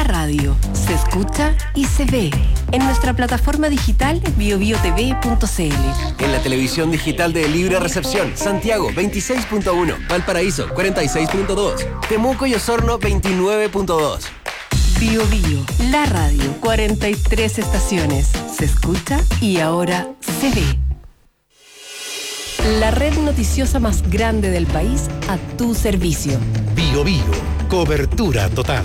radio se escucha y se ve en nuestra plataforma digital biobiotv.cl. En la televisión digital de Libre Recepción, Santiago 26.1, Valparaíso 46.2, Temuco y Osorno 29.2. Bio Bio, la radio, 43 estaciones. Se escucha y ahora se ve. La red noticiosa más grande del país a tu servicio. Bio Bio, cobertura total.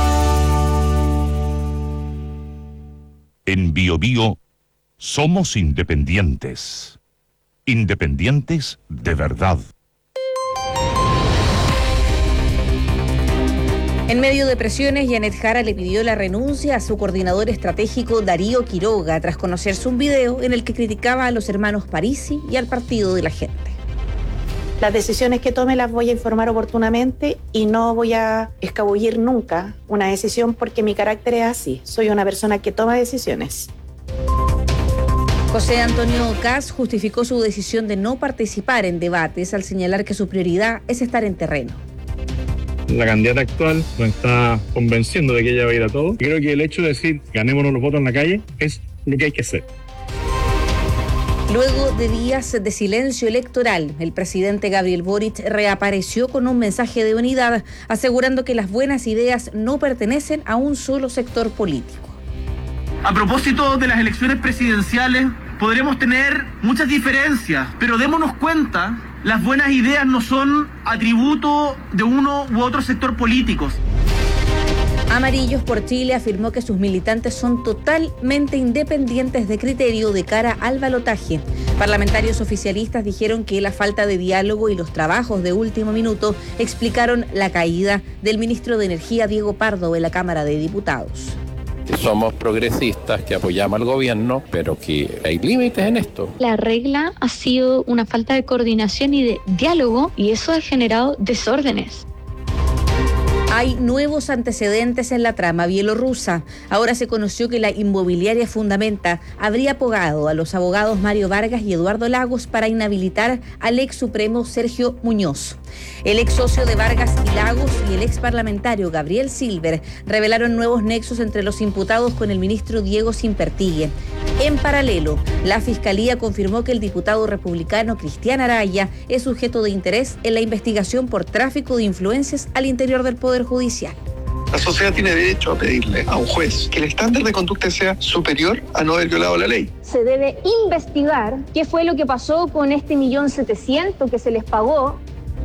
En Bio Bio somos independientes. Independientes de verdad. En medio de presiones, Janet Jara le pidió la renuncia a su coordinador estratégico Darío Quiroga tras conocerse un video en el que criticaba a los hermanos Parisi y al Partido de la Gente. Las decisiones que tome las voy a informar oportunamente y no voy a escabullir nunca una decisión porque mi carácter es así. Soy una persona que toma decisiones. José Antonio Kast justificó su decisión de no participar en debates al señalar que su prioridad es estar en terreno. La candidata actual nos está convenciendo de que ella va a ir a todo. Y creo que el hecho de decir ganémonos los votos en la calle es lo que hay que hacer. Luego de días de silencio electoral, el presidente Gabriel Boric reapareció con un mensaje de unidad, asegurando que las buenas ideas no pertenecen a un solo sector político. A propósito de las elecciones presidenciales, podremos tener muchas diferencias, pero démonos cuenta, las buenas ideas no son atributo de uno u otro sector político. Amarillos por Chile afirmó que sus militantes son totalmente independientes de criterio de cara al balotaje. Parlamentarios oficialistas dijeron que la falta de diálogo y los trabajos de último minuto explicaron la caída del ministro de Energía Diego Pardo en la Cámara de Diputados. Somos progresistas, que apoyamos al gobierno, pero que hay límites en esto. La regla ha sido una falta de coordinación y de diálogo, y eso ha generado desórdenes. Hay nuevos antecedentes en la trama bielorrusa. Ahora se conoció que la inmobiliaria Fundamenta habría pagado a los abogados Mario Vargas y Eduardo Lagos para inhabilitar al ex supremo Sergio Muñoz. El ex socio de Vargas y Lagos y el ex parlamentario Gabriel Silver revelaron nuevos nexos entre los imputados con el ministro Diego Simpertigue. En paralelo, la Fiscalía confirmó que el diputado republicano Cristian Araya es sujeto de interés en la investigación por tráfico de influencias al interior del Poder Judicial. La sociedad tiene derecho a pedirle a un juez que el estándar de conducta sea superior a no haber violado la ley. Se debe investigar qué fue lo que pasó con este 1.700.000 que se les pagó.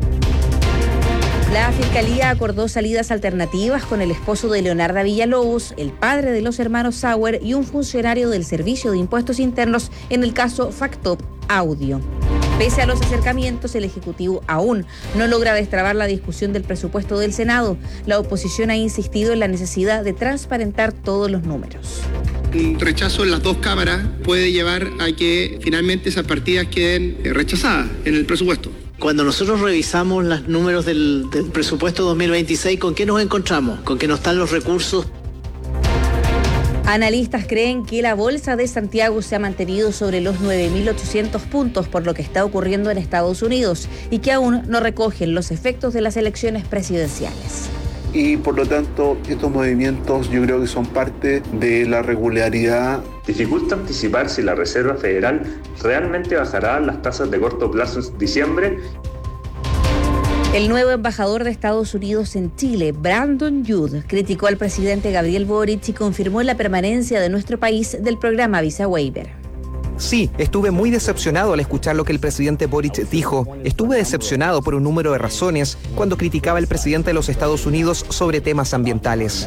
La Fiscalía acordó salidas alternativas con el esposo de Leonarda Villalobos, el padre de los hermanos Sauer y un funcionario del Servicio de Impuestos Internos en el caso Factop Audio. Pese a los acercamientos, el Ejecutivo aún no logra destrabar la discusión del presupuesto del Senado. La oposición ha insistido en la necesidad de transparentar todos los números. Un rechazo en las dos cámaras puede llevar a que finalmente esas partidas queden rechazadas en el presupuesto. Cuando nosotros revisamos los números del presupuesto 2026, ¿con qué nos encontramos? Con que no están los recursos. Analistas creen que la bolsa de Santiago se ha mantenido sobre los 9.800 puntos por lo que está ocurriendo en Estados Unidos y que aún no recogen los efectos de las elecciones presidenciales. Y por lo tanto, estos movimientos yo creo que son parte de la regularidad. Dificulta anticipar si la Reserva Federal realmente bajará las tasas de corto plazo en diciembre. El nuevo embajador de Estados Unidos en Chile, Brandon Judd, criticó al presidente Gabriel Boric y confirmó la permanencia de nuestro país del programa Visa Waiver. Sí, estuve muy decepcionado al escuchar lo que el presidente Boric dijo. Estuve decepcionado por un número de razones cuando criticaba al presidente de los Estados Unidos sobre temas ambientales.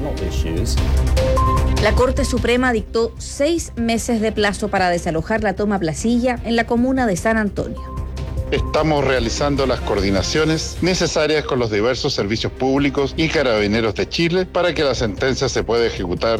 La Corte Suprema dictó 6 meses de plazo para desalojar la toma Placilla en la comuna de San Antonio. Estamos realizando las coordinaciones necesarias con los diversos servicios públicos y carabineros de Chile para que la sentencia se pueda ejecutar.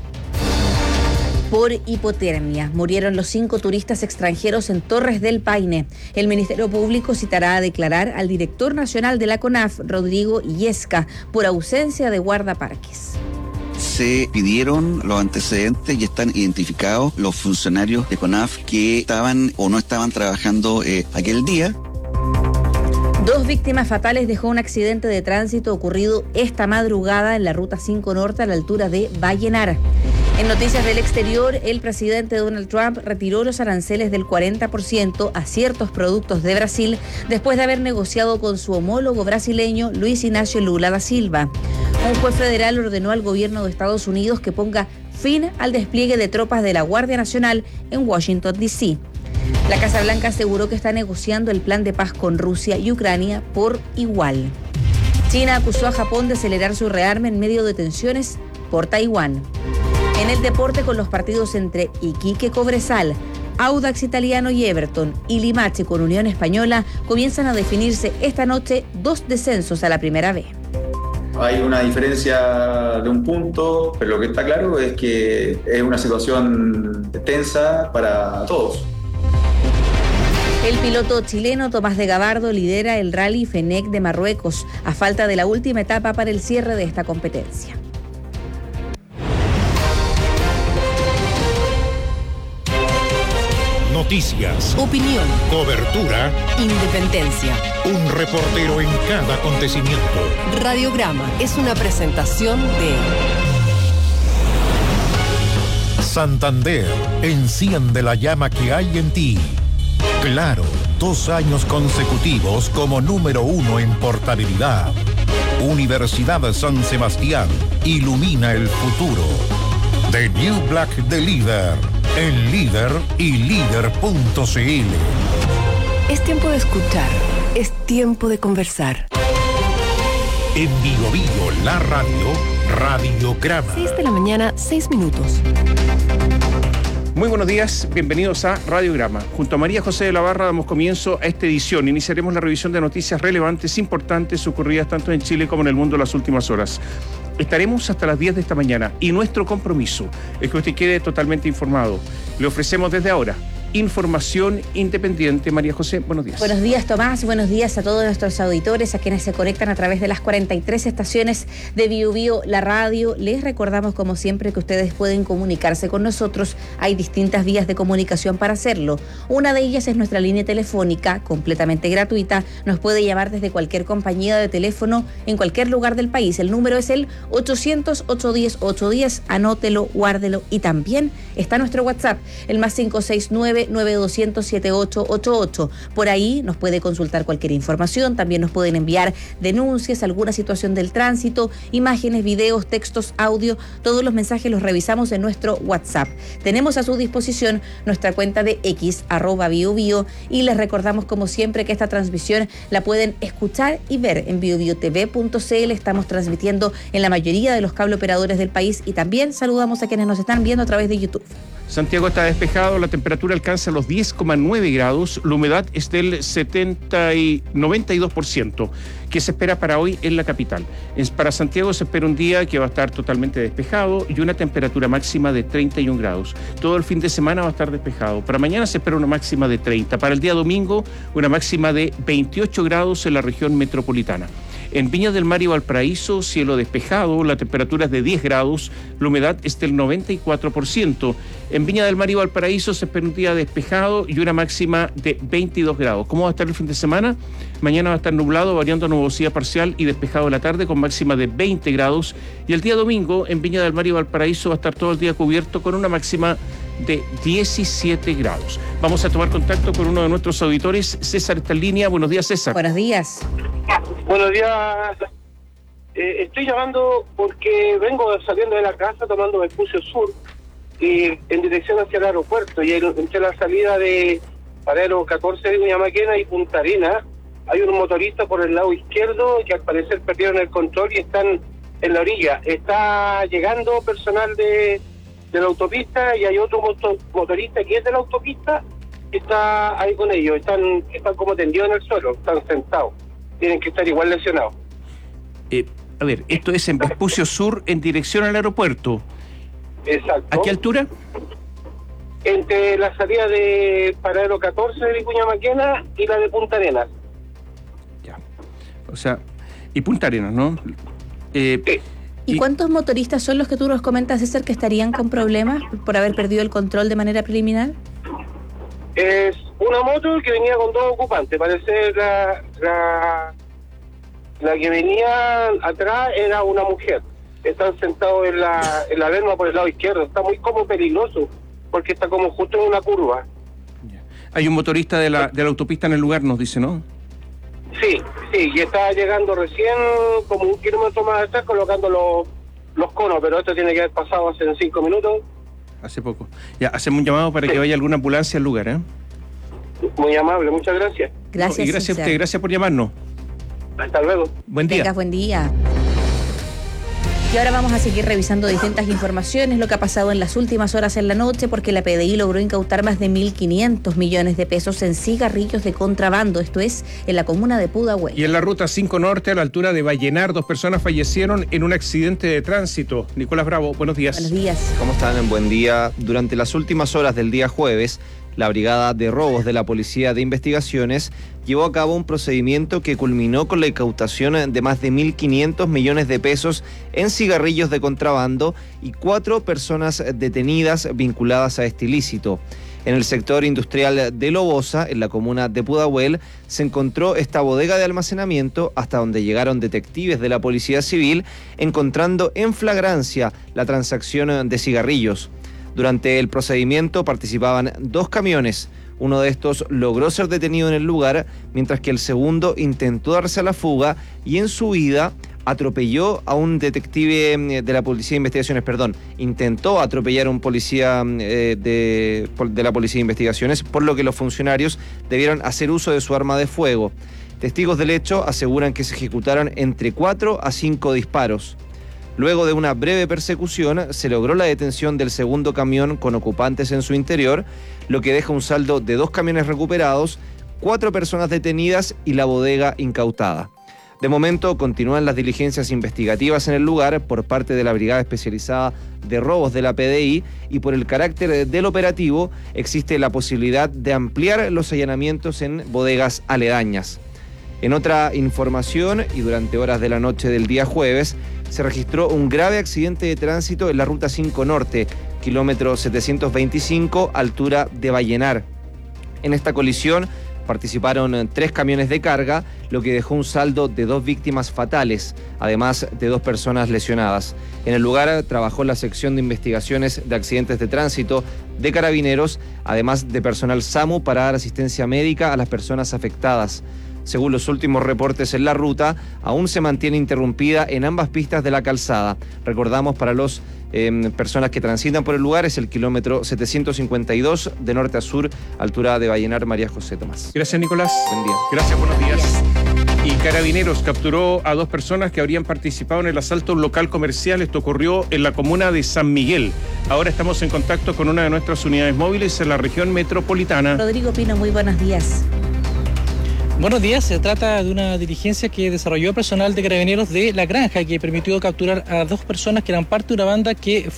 Por hipotermia, murieron los 5 turistas extranjeros en Torres del Paine. El Ministerio Público citará a declarar al director nacional de la CONAF, Rodrigo Illesca, por ausencia de guardaparques. Se pidieron los antecedentes y están identificados los funcionarios de CONAF que estaban o no estaban trabajando aquel día. 2 víctimas fatales dejó un accidente de tránsito ocurrido esta madrugada en la Ruta 5 Norte a la altura de Vallenar. En noticias del exterior, el presidente Donald Trump retiró los aranceles del 40% a ciertos productos de Brasil después de haber negociado con su homólogo brasileño Luis Inácio Lula da Silva. Un juez federal ordenó al gobierno de Estados Unidos que ponga fin al despliegue de tropas de la Guardia Nacional en Washington, D.C. La Casa Blanca aseguró que está negociando el plan de paz con Rusia y Ucrania por igual. China acusó a Japón de acelerar su rearme en medio de tensiones por Taiwán. En el deporte, con los partidos entre Iquique Cobresal, Audax Italiano y Everton y Limache con Unión Española, comienzan a definirse esta noche 2 descensos a la Primera B. Hay una diferencia de un punto, pero lo que está claro es que es una situación tensa para todos. El piloto chileno Tomás de Gabardo lidera el Rally Fenec de Marruecos, a falta de la última etapa para el cierre de esta competencia. Noticias, opinión, cobertura, independencia. Un reportero en cada acontecimiento. Radiograma es una presentación de Santander, enciende la llama que hay en ti. Claro, 2 años consecutivos como número 1 en portabilidad. Universidad de San Sebastián, ilumina el futuro. The New Black de Líder, en Líder y Líder.cl. Es tiempo de escuchar, es tiempo de conversar. En Bio Bio, la radio, Radiograma. 6 de la mañana, 6 minutos. Muy buenos días, bienvenidos a Radiograma. Junto a María José de la Barra damos comienzo a esta edición. Iniciaremos la revisión de noticias relevantes, importantes, ocurridas tanto en Chile como en el mundo en las últimas horas. Estaremos hasta las 10 de esta mañana y nuestro compromiso es que usted quede totalmente informado. Le ofrecemos desde ahora información independiente. María José, buenos días. Buenos días, Tomás. Buenos días a todos nuestros auditores, a quienes se conectan a través de las 43 estaciones de Bio Bio, la radio. Les recordamos, como siempre, que ustedes pueden comunicarse con nosotros. Hay distintas vías de comunicación para hacerlo. Una de ellas es nuestra línea telefónica, completamente gratuita. Nos puede llamar desde cualquier compañía de teléfono en cualquier lugar del país. El número es el 800-810-810. Anótelo, guárdelo. Y también está nuestro WhatsApp, el más 569-9200-7888. Por ahí nos puede consultar cualquier información. También nos pueden enviar denuncias, alguna situación del tránsito, imágenes, videos, textos, audio. Todos los mensajes los revisamos en nuestro WhatsApp. Tenemos a su disposición nuestra cuenta de X, @BioBio, y les recordamos, como siempre, que esta transmisión la pueden escuchar y ver en biobiotv.cl. Estamos transmitiendo en la mayoría de los cable operadores del país y también saludamos a quienes nos están viendo a través de YouTube. Santiago está despejado, la temperatura alcanza los 10,9 grados, la humedad es del 92%, que se espera para hoy en la capital. Para Santiago se espera un día que va a estar totalmente despejado y una temperatura máxima de 31 grados. Todo el fin de semana va a estar despejado. Para mañana se espera una máxima de 30. Para el día domingo, una máxima de 28 grados en la región metropolitana. En Viña del Mar y Valparaíso, cielo despejado, la temperatura es de 10 grados, la humedad es del 94%. En Viña del Mar y Valparaíso se espera un día despejado y una máxima de 22 grados. ¿Cómo va a estar el fin de semana? Mañana va a estar nublado, variando a nubosidad parcial y despejado en la tarde con máxima de 20 grados. Y el día domingo, en Viña del Mar y Valparaíso, va a estar todo el día cubierto con una máxima de 17 grados. Vamos a tomar contacto con uno de nuestros auditores. César está en línea. Buenos días, César. Buenos días. Buenos días. Estoy llamando porque vengo saliendo de la casa tomando Vespucio Sur y en dirección hacia el aeropuerto, y entre la salida de Paradero 14 de Viñamaquena y Punta Arenas hay un motorista por el lado izquierdo que al parecer perdieron el control y están en la orilla. Está llegando personal de la autopista y hay otro motorista que es de la autopista que está ahí con ellos. Están como tendidos en el suelo, están sentados. Tienen que estar igual lesionados. A ver, esto es en Vespucio Sur en dirección al aeropuerto. Exacto. ¿A qué altura? Entre la salida de Paradero 14 de Vicuña Maquena y la de Punta Arenas. Ya. O sea, y Punta Arenas, ¿no? ¿Y cuántos motoristas son los que tú nos comentas, César, que estarían con problemas por haber perdido el control de manera preliminar? una moto que venía con 2 ocupantes. Parece la que venía atrás era una mujer. Están sentados en la berma por el lado izquierdo. Está muy como peligroso porque está como justo en una curva. Hay un motorista de la autopista en el lugar, nos dice, ¿no? Sí, y está llegando recién como 1 kilómetro más atrás colocando los conos, pero esto tiene que haber pasado hace 5 minutos. Hace poco. Ya, hacemos un llamado para que vaya alguna ambulancia al lugar, ¿eh? Muy amable, muchas gracias. Gracias, y gracias a usted, gracias por llamarnos. Hasta luego. Buen día. Tengas buen día. Y ahora vamos a seguir revisando distintas informaciones, lo que ha pasado en las últimas horas en la noche, porque la PDI logró incautar más de 1.500 millones de pesos en cigarrillos de contrabando, esto es, en la comuna de Pudahuel. Y en la ruta 5 Norte, a la altura de Vallenar, 2 personas fallecieron en un accidente de tránsito. Nicolás Bravo, buenos días. Buenos días. ¿Cómo están? Buen día. Durante las últimas horas del día jueves, la Brigada de Robos de la Policía de Investigaciones llevó a cabo un procedimiento que culminó con la incautación de más de 1.500 millones de pesos en cigarrillos de contrabando y 4 personas detenidas vinculadas a este ilícito. En el sector industrial de Lobosa, en la comuna de Pudahuel, se encontró esta bodega de almacenamiento hasta donde llegaron detectives de la Policía Civil, encontrando en flagrancia la transacción de cigarrillos. Durante el procedimiento participaban 2 camiones. Uno de estos logró ser detenido en el lugar, mientras que el segundo intentó darse a la fuga y en su huida atropelló a un detective de la Policía de Investigaciones, intentó atropellar a un policía de la Policía de Investigaciones, por lo que los funcionarios debieron hacer uso de su arma de fuego. Testigos del hecho aseguran que se ejecutaron entre 4 a 5 disparos. Luego de una breve persecución, se logró la detención del segundo camión con ocupantes en su interior, lo que deja un saldo de 2 camiones recuperados, 4 personas detenidas y la bodega incautada. De momento, continúan las diligencias investigativas en el lugar por parte de la Brigada Especializada de Robos de la PDI y por el carácter del operativo, existe la posibilidad de ampliar los allanamientos en bodegas aledañas. En otra información, y durante horas de la noche del día jueves, se registró un grave accidente de tránsito en la Ruta 5 Norte, kilómetro 725, altura de Vallenar. En esta colisión participaron 3 camiones de carga, lo que dejó un saldo de 2 víctimas fatales, además de 2 personas lesionadas. En el lugar trabajó la sección de investigaciones de accidentes de tránsito de Carabineros, además de personal SAMU para dar asistencia médica a las personas afectadas. Según los últimos reportes en la ruta, aún se mantiene interrumpida en ambas pistas de la calzada. Recordamos, para las personas que transitan por el lugar, es el kilómetro 752 de norte a sur, altura de Vallenar, María José Tomás. Gracias, Nicolás. Buen día. Gracias, buenos días. Y Carabineros capturó a 2 personas que habrían participado en el asalto a un local comercial. Esto ocurrió en la comuna de San Miguel. Ahora estamos en contacto con una de nuestras unidades móviles en la región metropolitana. Rodrigo Pino, muy buenos días. Buenos días, se trata de una diligencia que desarrolló personal de Carabineros de La Granja, que permitió capturar a 2 personas que eran parte de una banda que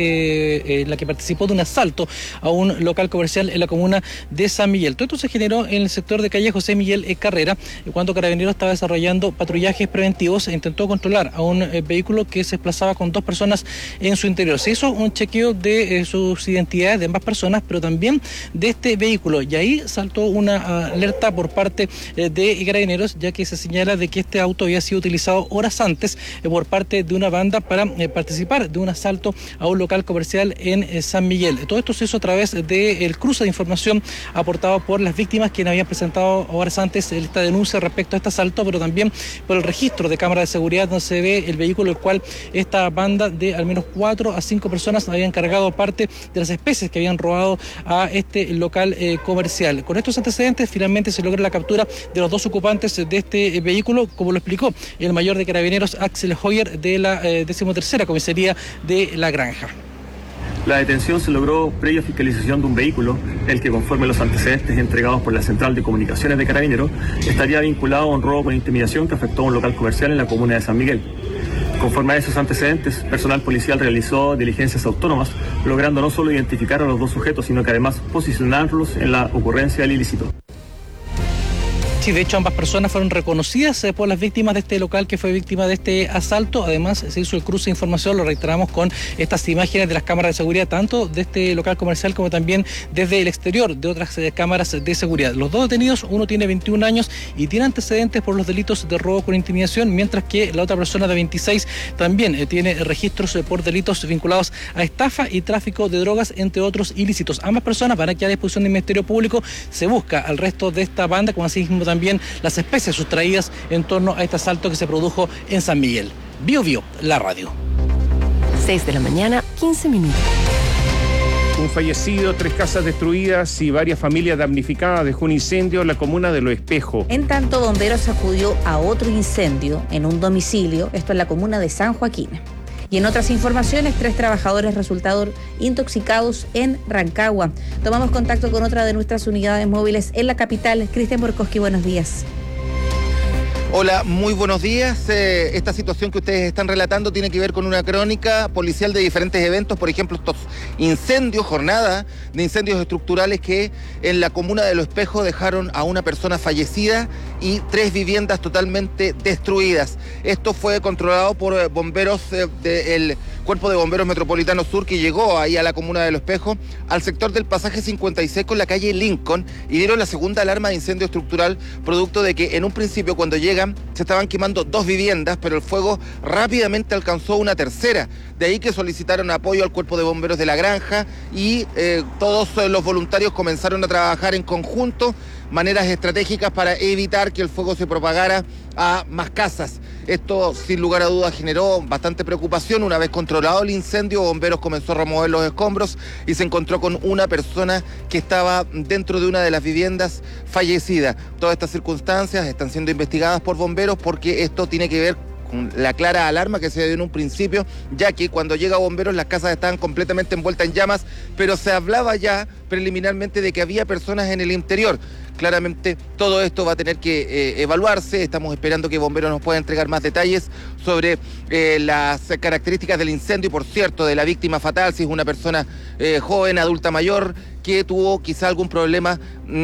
fue la que participó de un asalto a un local comercial en la comuna de San Miguel. Todo esto se generó en el sector de calle José Miguel Carrera, cuando Carabineros estaba desarrollando patrullajes preventivos e intentó controlar a un vehículo que se desplazaba con 2 personas en su interior. Se hizo un chequeo de sus identidades de ambas personas, pero también de este vehículo, y ahí saltó una alerta por parte de Carabineros, ya que se señala de que este auto había sido utilizado horas antes por parte de una banda para participar de un asalto a un local comercial en San Miguel. Todo esto se hizo a través del cruce de información aportado por las víctimas, quienes habían presentado horas antes esta denuncia respecto a este asalto, pero también por el registro de cámara de seguridad, donde se ve el vehículo el cual esta banda de al menos 4 a 5 personas habían cargado parte de las especies que habían robado a este local comercial. Con estos antecedentes, finalmente se logra la captura de los 2 ocupantes de este vehículo, como lo explicó el mayor de Carabineros, Axel Hoyer, de la 13ª Comisaría de La Granja. La detención se logró previa fiscalización de un vehículo, el que, conforme a los antecedentes entregados por la Central de Comunicaciones de Carabineros, estaría vinculado a un robo con intimidación que afectó a un local comercial en la comuna de San Miguel. Conforme a esos antecedentes, personal policial realizó diligencias autónomas, logrando no solo identificar a los 2 sujetos, sino que además posicionarlos en la ocurrencia del ilícito. Sí, de hecho ambas personas fueron reconocidas por las víctimas de este local que fue víctima de este asalto. Además se hizo el cruce de información, lo reiteramos, con estas imágenes de las cámaras de seguridad, tanto de este local comercial como también desde el exterior de otras cámaras de seguridad. Los dos detenidos, uno tiene 21 años y tiene antecedentes por los delitos de robo con intimidación, mientras que la otra persona de 26 también tiene registros por delitos vinculados a estafa y tráfico de drogas, entre otros ilícitos. Ambas personas van a quedar a disposición del Ministerio Público. Se busca al resto de esta banda, como así mismo también las especies sustraídas en torno a este asalto que se produjo en San Miguel. Bio Bio, la radio. 6 de la mañana, 15 minutos. Un fallecido, 3 casas destruidas y varias familias damnificadas dejó un incendio en la comuna de Los Espejos. En tanto, bomberos acudió a otro incendio en un domicilio, esto en la comuna de San Joaquín. Y en otras informaciones, 3 trabajadores resultaron intoxicados en Rancagua. Tomamos contacto con otra de nuestras unidades móviles en la capital. Cristian Borkowski, buenos días. Hola, muy buenos días. Esta situación que ustedes están relatando tiene que ver con una crónica policial de diferentes eventos, por ejemplo, estos incendios, jornada de incendios estructurales que en la comuna de Los Espejos dejaron a una persona fallecida y 3 viviendas totalmente destruidas. Esto fue controlado por bomberos del Cuerpo de Bomberos Metropolitano Sur, que llegó ahí a la comuna de Los Espejos, al sector del pasaje 56 con la calle Lincoln, y dieron la segunda alarma de incendio estructural, producto de que en un principio, cuando llegan, se estaban quemando 2 viviendas, pero el fuego rápidamente alcanzó una tercera. De ahí que solicitaron apoyo al Cuerpo de Bomberos de la Granja y todos los voluntarios comenzaron a trabajar en conjunto, maneras estratégicas para evitar que el fuego se propagara a más casas. Esto, sin lugar a dudas, generó bastante preocupación. Una vez controlado el incendio, Bomberos comenzó a remover los escombros y se encontró con una persona que estaba dentro de una de las viviendas fallecida. Todas estas circunstancias están siendo investigadas por Bomberos porque esto tiene que ver con la clara alarma que se dio en un principio, ya que cuando llega Bomberos las casas estaban completamente envueltas en llamas, pero se hablaba ya preliminarmente de que había personas en el interior. Claramente todo esto va a tener que evaluarse. Estamos esperando que Bomberos nos pueda entregar más detalles sobre las características del incendio y, por cierto, de la víctima fatal, si es una persona joven, adulta mayor, que tuvo quizá algún problema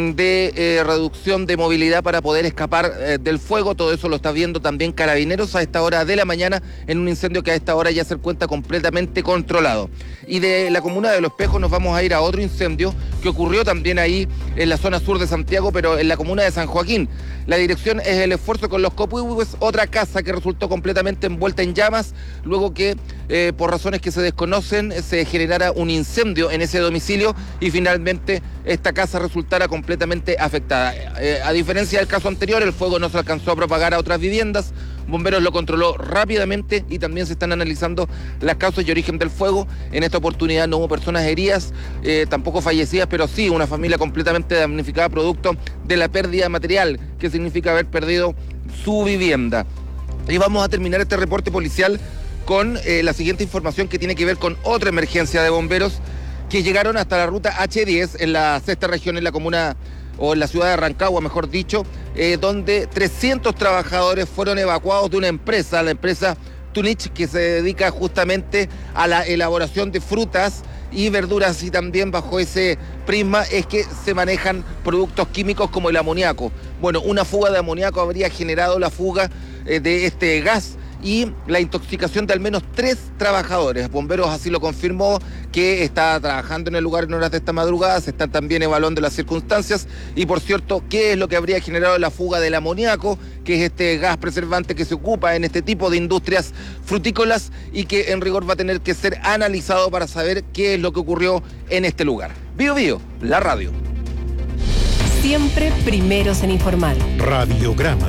de reducción de movilidad para poder escapar del fuego. Todo eso lo está viendo también Carabineros a esta hora de la mañana, en un incendio que a esta hora ya se encuentra completamente controlado. Y de la comuna de Los Espejos nos vamos a ir a otro incendio que ocurrió también ahí en la zona sur de Santiago, pero en la comuna de San Joaquín. La dirección es el esfuerzo con los copuihues, otra casa que resultó completamente envuelta en llamas, luego que por razones que se desconocen se generara un incendio en ese domicilio y finalmente esta casa resultara completamente afectada. A diferencia del caso anterior, el fuego no se alcanzó a propagar a otras viviendas. Bomberos lo controló rápidamente y también se están analizando las causas y origen del fuego. En esta oportunidad no hubo personas heridas, tampoco fallecidas, pero sí una familia completamente damnificada producto de la pérdida material, que significa haber perdido su vivienda. Y vamos a terminar este reporte policial con la siguiente información que tiene que ver con otra emergencia de bomberos que llegaron hasta la ruta H10 en la 6ª región, en la comuna o en la ciudad de Rancagua, mejor dicho, donde 300 trabajadores fueron evacuados de una empresa, la empresa Tunich, que se dedica justamente a la elaboración de frutas y verduras, y también bajo ese prisma es que se manejan productos químicos como el amoníaco. Bueno, una fuga de amoníaco habría generado la fuga de este gas y la intoxicación de al menos 3 trabajadores. Bomberos así lo confirmó, que está trabajando en el lugar en horas de esta madrugada, se están también evaluando las circunstancias y, por cierto, qué es lo que habría generado la fuga del amoníaco, que es este gas preservante que se ocupa en este tipo de industrias frutícolas y que en rigor va a tener que ser analizado para saber qué es lo que ocurrió en este lugar. Bio Bio, la radio. Siempre primeros en informar. Radiograma.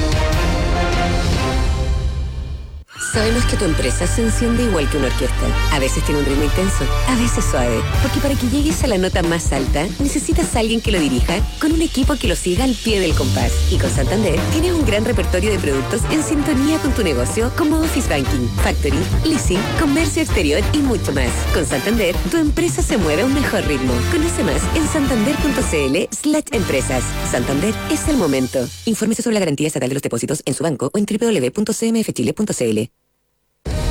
Sabemos que tu empresa se enciende igual que una orquesta. A veces tiene un ritmo intenso, a veces suave. Porque para que llegues a la nota más alta, necesitas a alguien que lo dirija con un equipo que lo siga al pie del compás. Y con Santander tienes un gran repertorio de productos en sintonía con tu negocio, como Office Banking, Factory, Leasing, Comercio Exterior y mucho más. Con Santander, tu empresa se mueve a un mejor ritmo. Conoce más en santander.cl/empresas. Santander es el momento. Infórmese sobre la garantía estatal de los depósitos en su banco o en www.cmfchile.cl.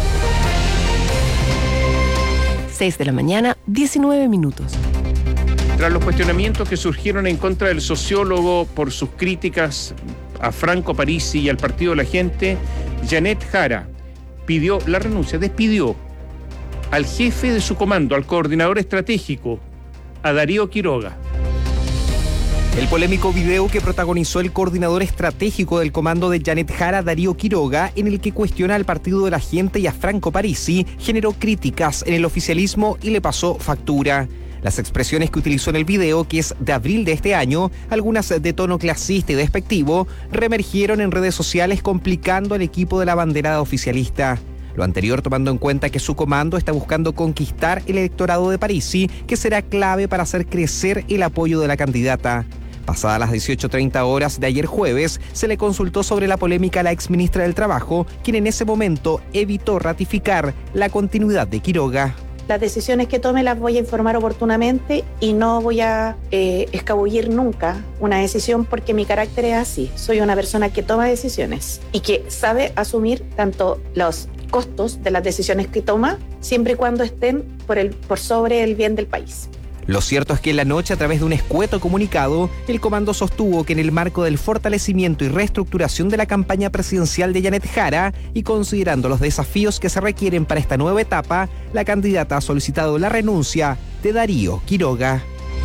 6 de la mañana, 19 minutos. Tras los cuestionamientos que surgieron en contra del sociólogo por sus críticas a Franco Parisi y al Partido de la Gente, Janet Jara pidió la renuncia, despidió al jefe de su comando, al coordinador estratégico, a Darío Quiroga. El polémico video que protagonizó el coordinador estratégico del comando de Janet Jara, Darío Quiroga, en el que cuestiona al Partido de la Gente y a Franco Parisi, generó críticas en el oficialismo y le pasó factura. Las expresiones que utilizó en el video, que es de abril de este año, algunas de tono clasista y despectivo, reemergieron en redes sociales complicando al equipo de la banderada oficialista. Lo anterior tomando en cuenta que su comando está buscando conquistar el electorado de Parisi, que será clave para hacer crecer el apoyo de la candidata. Pasadas las 18:30 horas de ayer jueves, se le consultó sobre la polémica a la exministra del Trabajo, quien en ese momento evitó ratificar la continuidad de Quiroga. Las decisiones que tome las voy a informar oportunamente y no voy a escabullir nunca una decisión porque mi carácter es así. Soy una persona que toma decisiones y que sabe asumir tanto los costos de las decisiones que toma, siempre y cuando estén por sobre el bien del país. Lo cierto es que en la noche, a través de un escueto comunicado, el comando sostuvo que en el marco del fortalecimiento y reestructuración de la campaña presidencial de Janet Jara y considerando los desafíos que se requieren para esta nueva etapa, la candidata ha solicitado la renuncia de Darío Quiroga.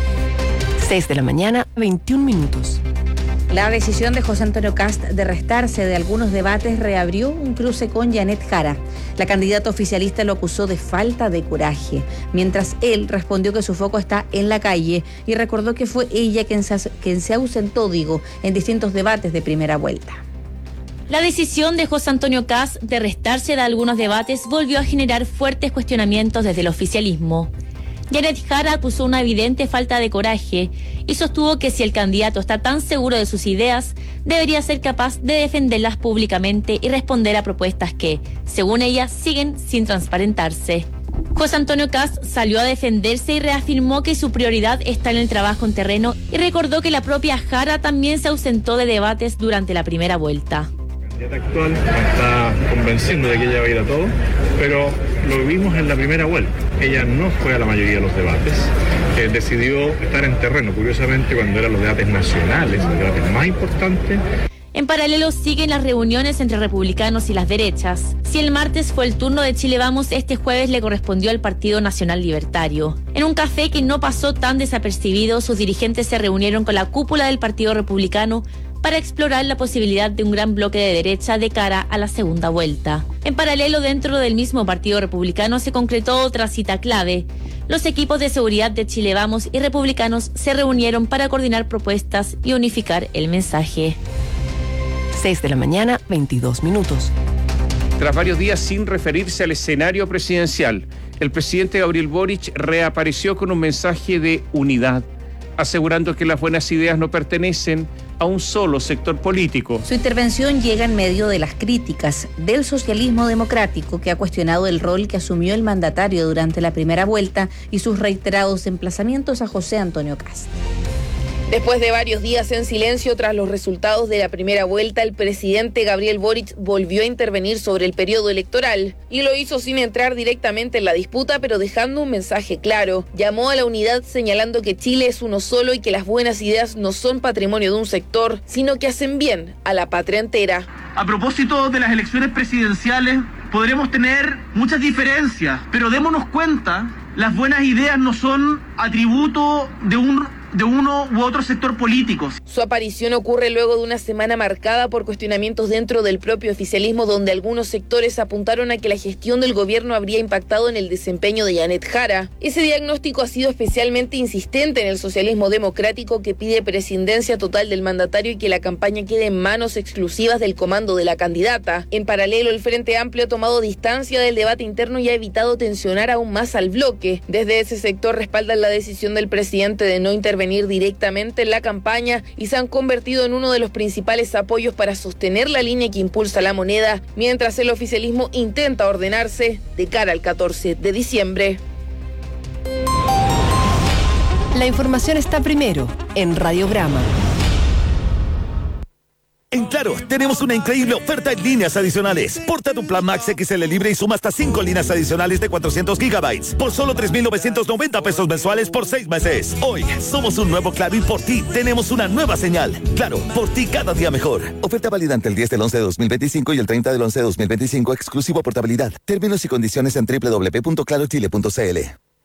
6 de la mañana, 21 minutos. La decisión de José Antonio Kast de restarse de algunos debates reabrió un cruce con Janet Jara. La candidata oficialista lo acusó de falta de coraje, mientras él respondió que su foco está en la calle y recordó que fue ella quien se ausentó, en distintos debates de primera vuelta. La decisión de José Antonio Kast de restarse de algunos debates volvió a generar fuertes cuestionamientos desde el oficialismo. Janet Jara acusó una evidente falta de coraje y sostuvo que si el candidato está tan seguro de sus ideas, debería ser capaz de defenderlas públicamente y responder a propuestas que, según ella, siguen sin transparentarse. José Antonio Kast salió a defenderse y reafirmó que su prioridad está en el trabajo en terreno y recordó que la propia Jara también se ausentó de debates durante la primera vuelta. La candidata actual me está convenciendo de que ella va a ir a todo, pero lo vimos en la primera vuelta. Ella no fue a la mayoría de los debates, decidió estar en terreno, curiosamente cuando eran los debates nacionales, los debates más importantes. En paralelo siguen las reuniones entre republicanos y las derechas. Si el martes fue el turno de Chile Vamos, este jueves le correspondió al Partido Nacional Libertario. En un café que no pasó tan desapercibido, sus dirigentes se reunieron con la cúpula del Partido Republicano para explorar la posibilidad de un gran bloque de derecha de cara a la segunda vuelta. En paralelo, dentro del mismo Partido Republicano se concretó otra cita clave. Los equipos de seguridad de Chile Vamos y republicanos se reunieron para coordinar propuestas y unificar el mensaje. 6 de la mañana, 22 minutos. Tras varios días sin referirse al escenario presidencial, el presidente Gabriel Boric reapareció con un mensaje de unidad, asegurando que las buenas ideas no pertenecen a un solo sector político. Su intervención llega en medio de las críticas del socialismo democrático, que ha cuestionado el rol que asumió el mandatario durante la primera vuelta y sus reiterados emplazamientos a José Antonio Kast. Después de varios días en silencio tras los resultados de la primera vuelta, el presidente Gabriel Boric volvió a intervenir sobre el periodo electoral y lo hizo sin entrar directamente en la disputa, pero dejando un mensaje claro. Llamó a la unidad señalando que Chile es uno solo y que las buenas ideas no son patrimonio de un sector, sino que hacen bien a la patria entera. A propósito de las elecciones presidenciales, podremos tener muchas diferencias, pero démonos cuenta, las buenas ideas no son atributo de uno u otro sector político. Su aparición ocurre luego de una semana marcada por cuestionamientos dentro del propio oficialismo, donde algunos sectores apuntaron a que la gestión del gobierno habría impactado en el desempeño de Janet Jara. Ese diagnóstico ha sido especialmente insistente en el socialismo democrático, que pide prescindencia total del mandatario y que la campaña quede en manos exclusivas del comando de la candidata. En paralelo, el Frente Amplio ha tomado distancia del debate interno y ha evitado tensionar aún más al bloque. Desde ese sector respaldan la decisión del presidente de no intervenir directamente en la campaña y se han convertido en uno de los principales apoyos para sostener la línea que impulsa la moneda, mientras el oficialismo intenta ordenarse de cara al 14 de diciembre. La información está primero en Radio Brahma. En Claro, tenemos una increíble oferta en líneas adicionales. Porta tu plan Max XL Libre y suma hasta 5 líneas adicionales de 400 gigabytes por solo 3,990 pesos mensuales por 6 meses. Hoy, somos un nuevo Claro y por ti tenemos una nueva señal. Claro, por ti cada día mejor. Oferta válida entre el 10 del 11 de 2025 y el 30 del 11 de 2025, exclusivo portabilidad. Términos y condiciones en www.clarochile.cl.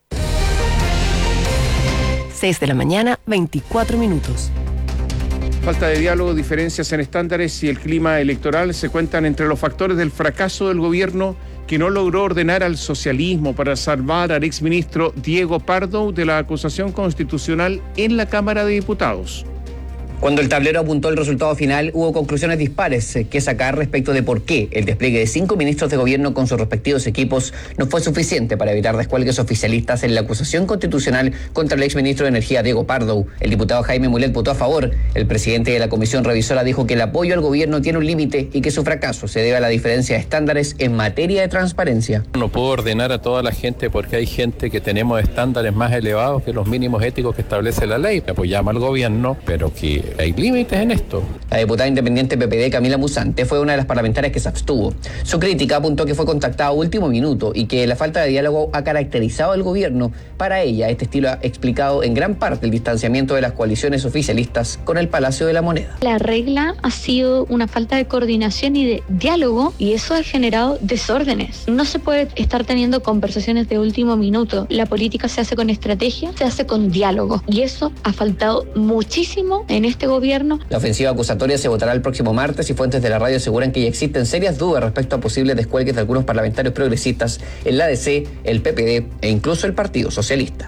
6 de la mañana, 24 minutos. Falta de diálogo, diferencias en estándares y el clima electoral se cuentan entre los factores del fracaso del gobierno que no logró ordenar al socialismo para salvar al exministro Diego Pardo de la acusación constitucional en la Cámara de Diputados. Cuando el tablero apuntó el resultado final, hubo conclusiones dispares que sacar respecto de por qué el despliegue de 5 ministros de gobierno con sus respectivos equipos no fue suficiente para evitar descuelgues oficialistas en la acusación constitucional contra el exministro de Energía Diego Pardo. El diputado Jaime Mulet votó a favor. El presidente de la comisión revisora dijo que el apoyo al gobierno tiene un límite y que su fracaso se debe a la diferencia de estándares en materia de transparencia. No puedo ordenar a toda la gente porque hay gente que tenemos estándares más elevados que los mínimos éticos que establece la ley. Apoyamos al gobierno, pero que hay límites en esto. La diputada independiente PPD, Camila Musante, fue una de las parlamentarias que se abstuvo. Su crítica apuntó que fue contactada a último minuto y que la falta de diálogo ha caracterizado al gobierno. Para ella, este estilo ha explicado en gran parte el distanciamiento de las coaliciones oficialistas con el Palacio de la Moneda. La regla ha sido una falta de coordinación y de diálogo, y eso ha generado desórdenes. No se puede estar teniendo conversaciones de último minuto. La política se hace con estrategia, se hace con diálogo, y eso ha faltado muchísimo en este gobierno. La ofensiva acusatoria se votará el próximo martes y fuentes de la radio aseguran que ya existen serias dudas respecto a posibles descuelgues de algunos parlamentarios progresistas en la ADC, el PPD e incluso el Partido Socialista.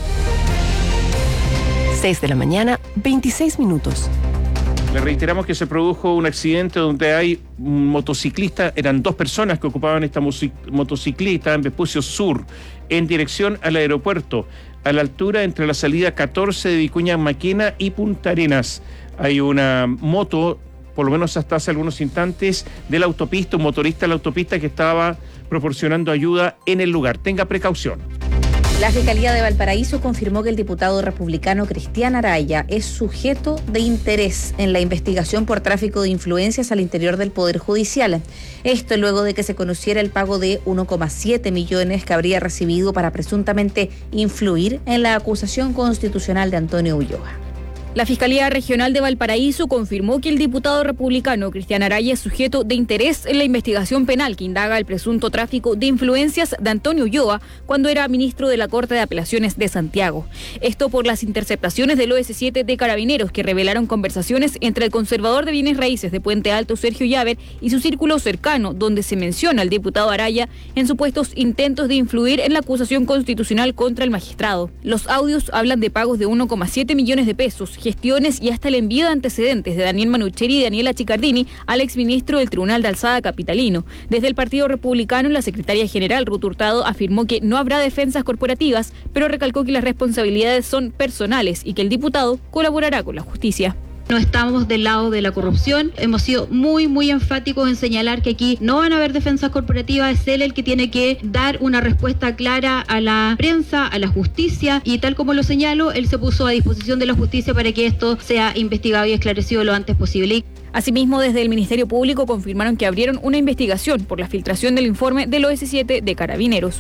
6 de la mañana, 26 minutos. Le reiteramos que se produjo un accidente donde hay un motociclista, eran 2 personas que ocupaban esta motocicleta en Vespucio Sur, en dirección al aeropuerto, a la altura entre la salida 14 de Vicuña Maquena y Punta Arenas. Hay una moto, por lo menos hasta hace algunos instantes, de la autopista, un motorista de la autopista que estaba proporcionando ayuda en el lugar. Tenga precaución. La Fiscalía de Valparaíso confirmó que el diputado republicano Cristian Araya es sujeto de interés en la investigación por tráfico de influencias al interior del Poder Judicial. Esto luego de que se conociera el pago de 1,7 millones que habría recibido para presuntamente influir en la acusación constitucional de Antonio Ulloa. La Fiscalía Regional de Valparaíso confirmó que el diputado republicano Cristian Araya es sujeto de interés en la investigación penal que indaga el presunto tráfico de influencias de Antonio Ulloa cuando era ministro de la Corte de Apelaciones de Santiago. Esto por las interceptaciones del OS7 de Carabineros que revelaron conversaciones entre el conservador de bienes raíces de Puente Alto, Sergio Llaver, y su círculo cercano, donde se menciona al diputado Araya en supuestos intentos de influir en la acusación constitucional contra el magistrado. Los audios hablan de pagos de 1,7 millones de pesos, gestiones y hasta el envío de antecedentes de Daniel Manucheri y Daniela Chicardini al exministro del Tribunal de Alzada capitalino. Desde el Partido Republicano, la secretaria general Ruth Hurtado afirmó que no habrá defensas corporativas, pero recalcó que las responsabilidades son personales y que el diputado colaborará con la justicia. No estamos del lado de la corrupción. Hemos sido muy enfáticos en señalar que aquí no van a haber defensas corporativas. Es él el que tiene que dar una respuesta clara a la prensa, a la justicia, y tal como lo señalo, él se puso a disposición de la justicia para que esto sea investigado y esclarecido lo antes posible. Asimismo, desde el Ministerio Público confirmaron que abrieron una investigación por la filtración del informe del OS7 de Carabineros.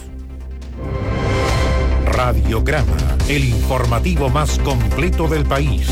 Radiograma, el informativo más completo del país.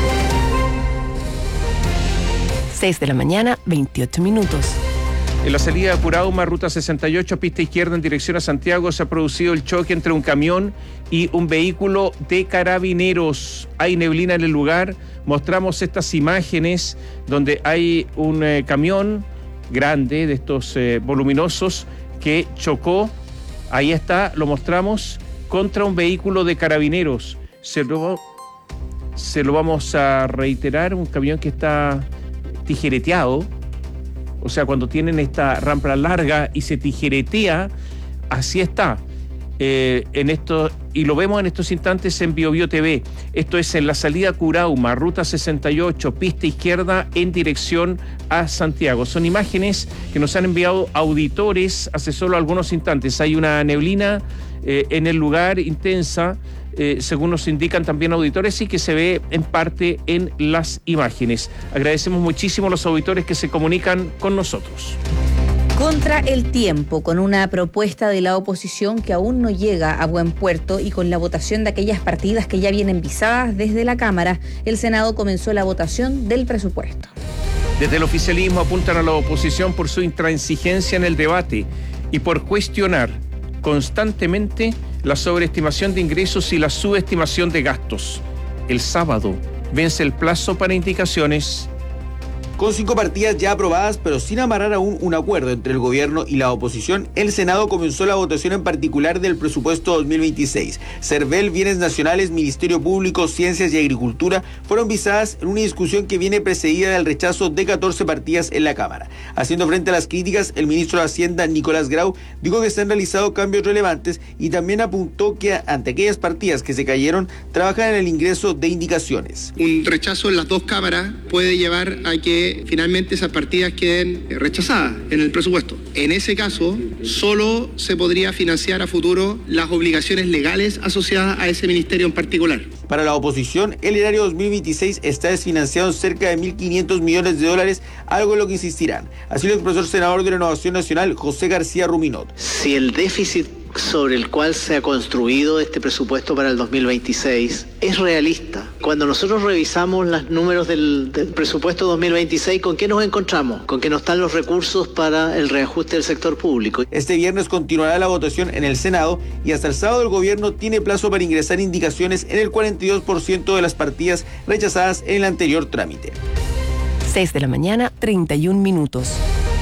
6 de la mañana, 28 minutos. En la salida de Curauma, ruta 68, pista izquierda en dirección a Santiago, se ha producido el choque entre un camión y un vehículo de Carabineros. Hay neblina en el lugar. Mostramos estas imágenes donde hay un camión grande de estos voluminosos que chocó. Ahí está, lo mostramos, contra un vehículo de Carabineros. Se lo vamos a reiterar, un camión que está tijereteado, o sea, cuando tienen esta rampa larga y se tijeretea, así está. En esto, y lo vemos en estos instantes en BioBio TV. Esto es en la salida Curauma, ruta 68, pista izquierda en dirección a Santiago. Son imágenes que nos han enviado auditores hace solo algunos instantes. Hay una neblina en el lugar intensa. según nos indican también auditores, y que se ve en parte en las imágenes. Agradecemos muchísimo a los auditores que se comunican con nosotros. Contra el tiempo, con una propuesta de la oposición que aún no llega a buen puerto y con la votación de aquellas partidas que ya vienen visadas desde la Cámara, el Senado comenzó la votación del presupuesto. Desde el oficialismo apuntan a la oposición por su intransigencia en el debate y por cuestionar constantemente la sobreestimación de ingresos y la subestimación de gastos. El sábado vence el plazo para indicaciones. Con 5 partidas ya aprobadas, pero sin amarrar aún un acuerdo entre el gobierno y la oposición, el Senado comenzó la votación en particular del presupuesto 2026. Cervel, Bienes Nacionales, Ministerio Público, Ciencias y Agricultura fueron visadas en una discusión que viene precedida del rechazo de 14 partidas en la Cámara. Haciendo frente a las críticas, el ministro de Hacienda, Nicolás Grau, dijo que se han realizado cambios relevantes y también apuntó que ante aquellas partidas que se cayeron, trabajan en el ingreso de indicaciones. Un rechazo en las dos cámaras puede llevar a que finalmente esas partidas queden rechazadas en el presupuesto. En ese caso, solo se podría financiar a futuro las obligaciones legales asociadas a ese ministerio en particular. Para la oposición, el erario 2026 está desfinanciado en cerca de 1.500 millones de dólares, algo en lo que insistirán. Así lo expresó el senador de Renovación Nacional, José García Ruminot. Si el déficit sobre el cual se ha construido este presupuesto para el 2026 es realista. Cuando nosotros revisamos los números del presupuesto 2026, ¿con qué nos encontramos? Con que no están los recursos para el reajuste del sector público. Este viernes continuará la votación en el Senado y hasta el sábado el gobierno tiene plazo para ingresar indicaciones en el 42% de las partidas rechazadas en el anterior trámite. 6 de la mañana, 31 minutos.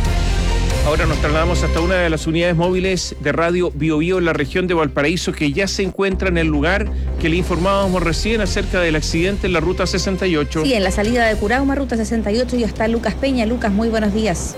Ahora nos trasladamos hasta una de las unidades móviles de Radio Bio Bio en la región de Valparaíso, que ya se encuentra en el lugar que le informábamos recién acerca del accidente en la Ruta 68. Sí, en la salida de Curauma, Ruta 68, y está Lucas Peña. Lucas, muy buenos días.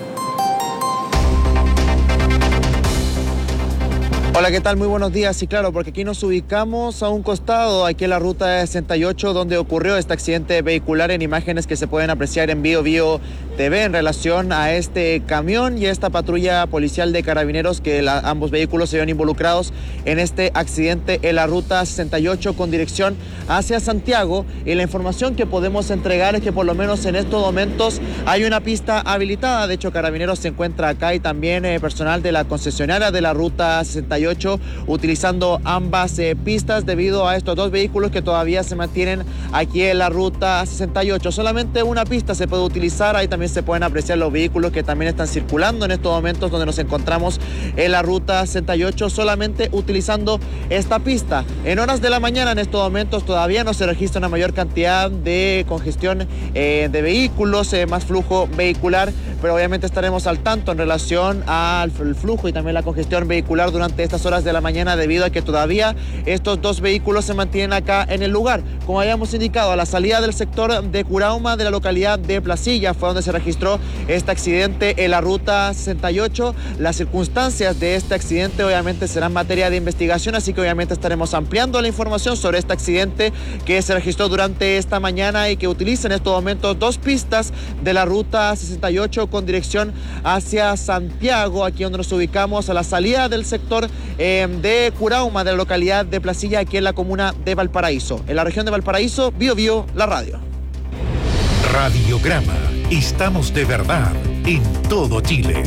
Hola, ¿qué tal? Muy buenos días. Sí, claro, porque aquí nos ubicamos a un costado, aquí en la Ruta 68, donde ocurrió este accidente vehicular, en imágenes que se pueden apreciar en Bio Bio TV en relación a este camión y esta patrulla policial de carabineros, que ambos vehículos se vieron involucrados en este accidente en la Ruta 68 con dirección hacia Santiago. Y la información que podemos entregar es que por lo menos en estos momentos hay una pista habilitada. De hecho, Carabineros se encuentra acá y también personal de la concesionaria de la Ruta 68 utilizando ambas pistas debido a estos dos vehículos que todavía se mantienen aquí en la Ruta 68. Solamente una pista se puede utilizar. Ahí también se pueden apreciar los vehículos que también están circulando en estos momentos donde nos encontramos en la Ruta 68, solamente utilizando esta pista. En horas de la mañana en estos momentos todavía no se registra una mayor cantidad de congestión de vehículos, más flujo vehicular, pero obviamente estaremos al tanto en relación al flujo y también la congestión vehicular durante estas horas de la mañana, debido a que todavía estos dos vehículos se mantienen acá en el lugar. Como habíamos indicado, a la salida del sector de Curauma de la localidad de Placilla fue donde se registró este accidente en la Ruta 68. Las circunstancias de este accidente obviamente serán materia de investigación, así que obviamente estaremos ampliando la información sobre este accidente que se registró durante esta mañana y que utiliza en estos momentos dos pistas de la Ruta 68 con dirección hacia Santiago, aquí donde nos ubicamos a la salida del sector de Curauma de la localidad de Placilla, aquí en la comuna de Valparaíso. En la región de Valparaíso, Bio Bio, la radio. Radiograma. Estamos de verdad en todo Chile.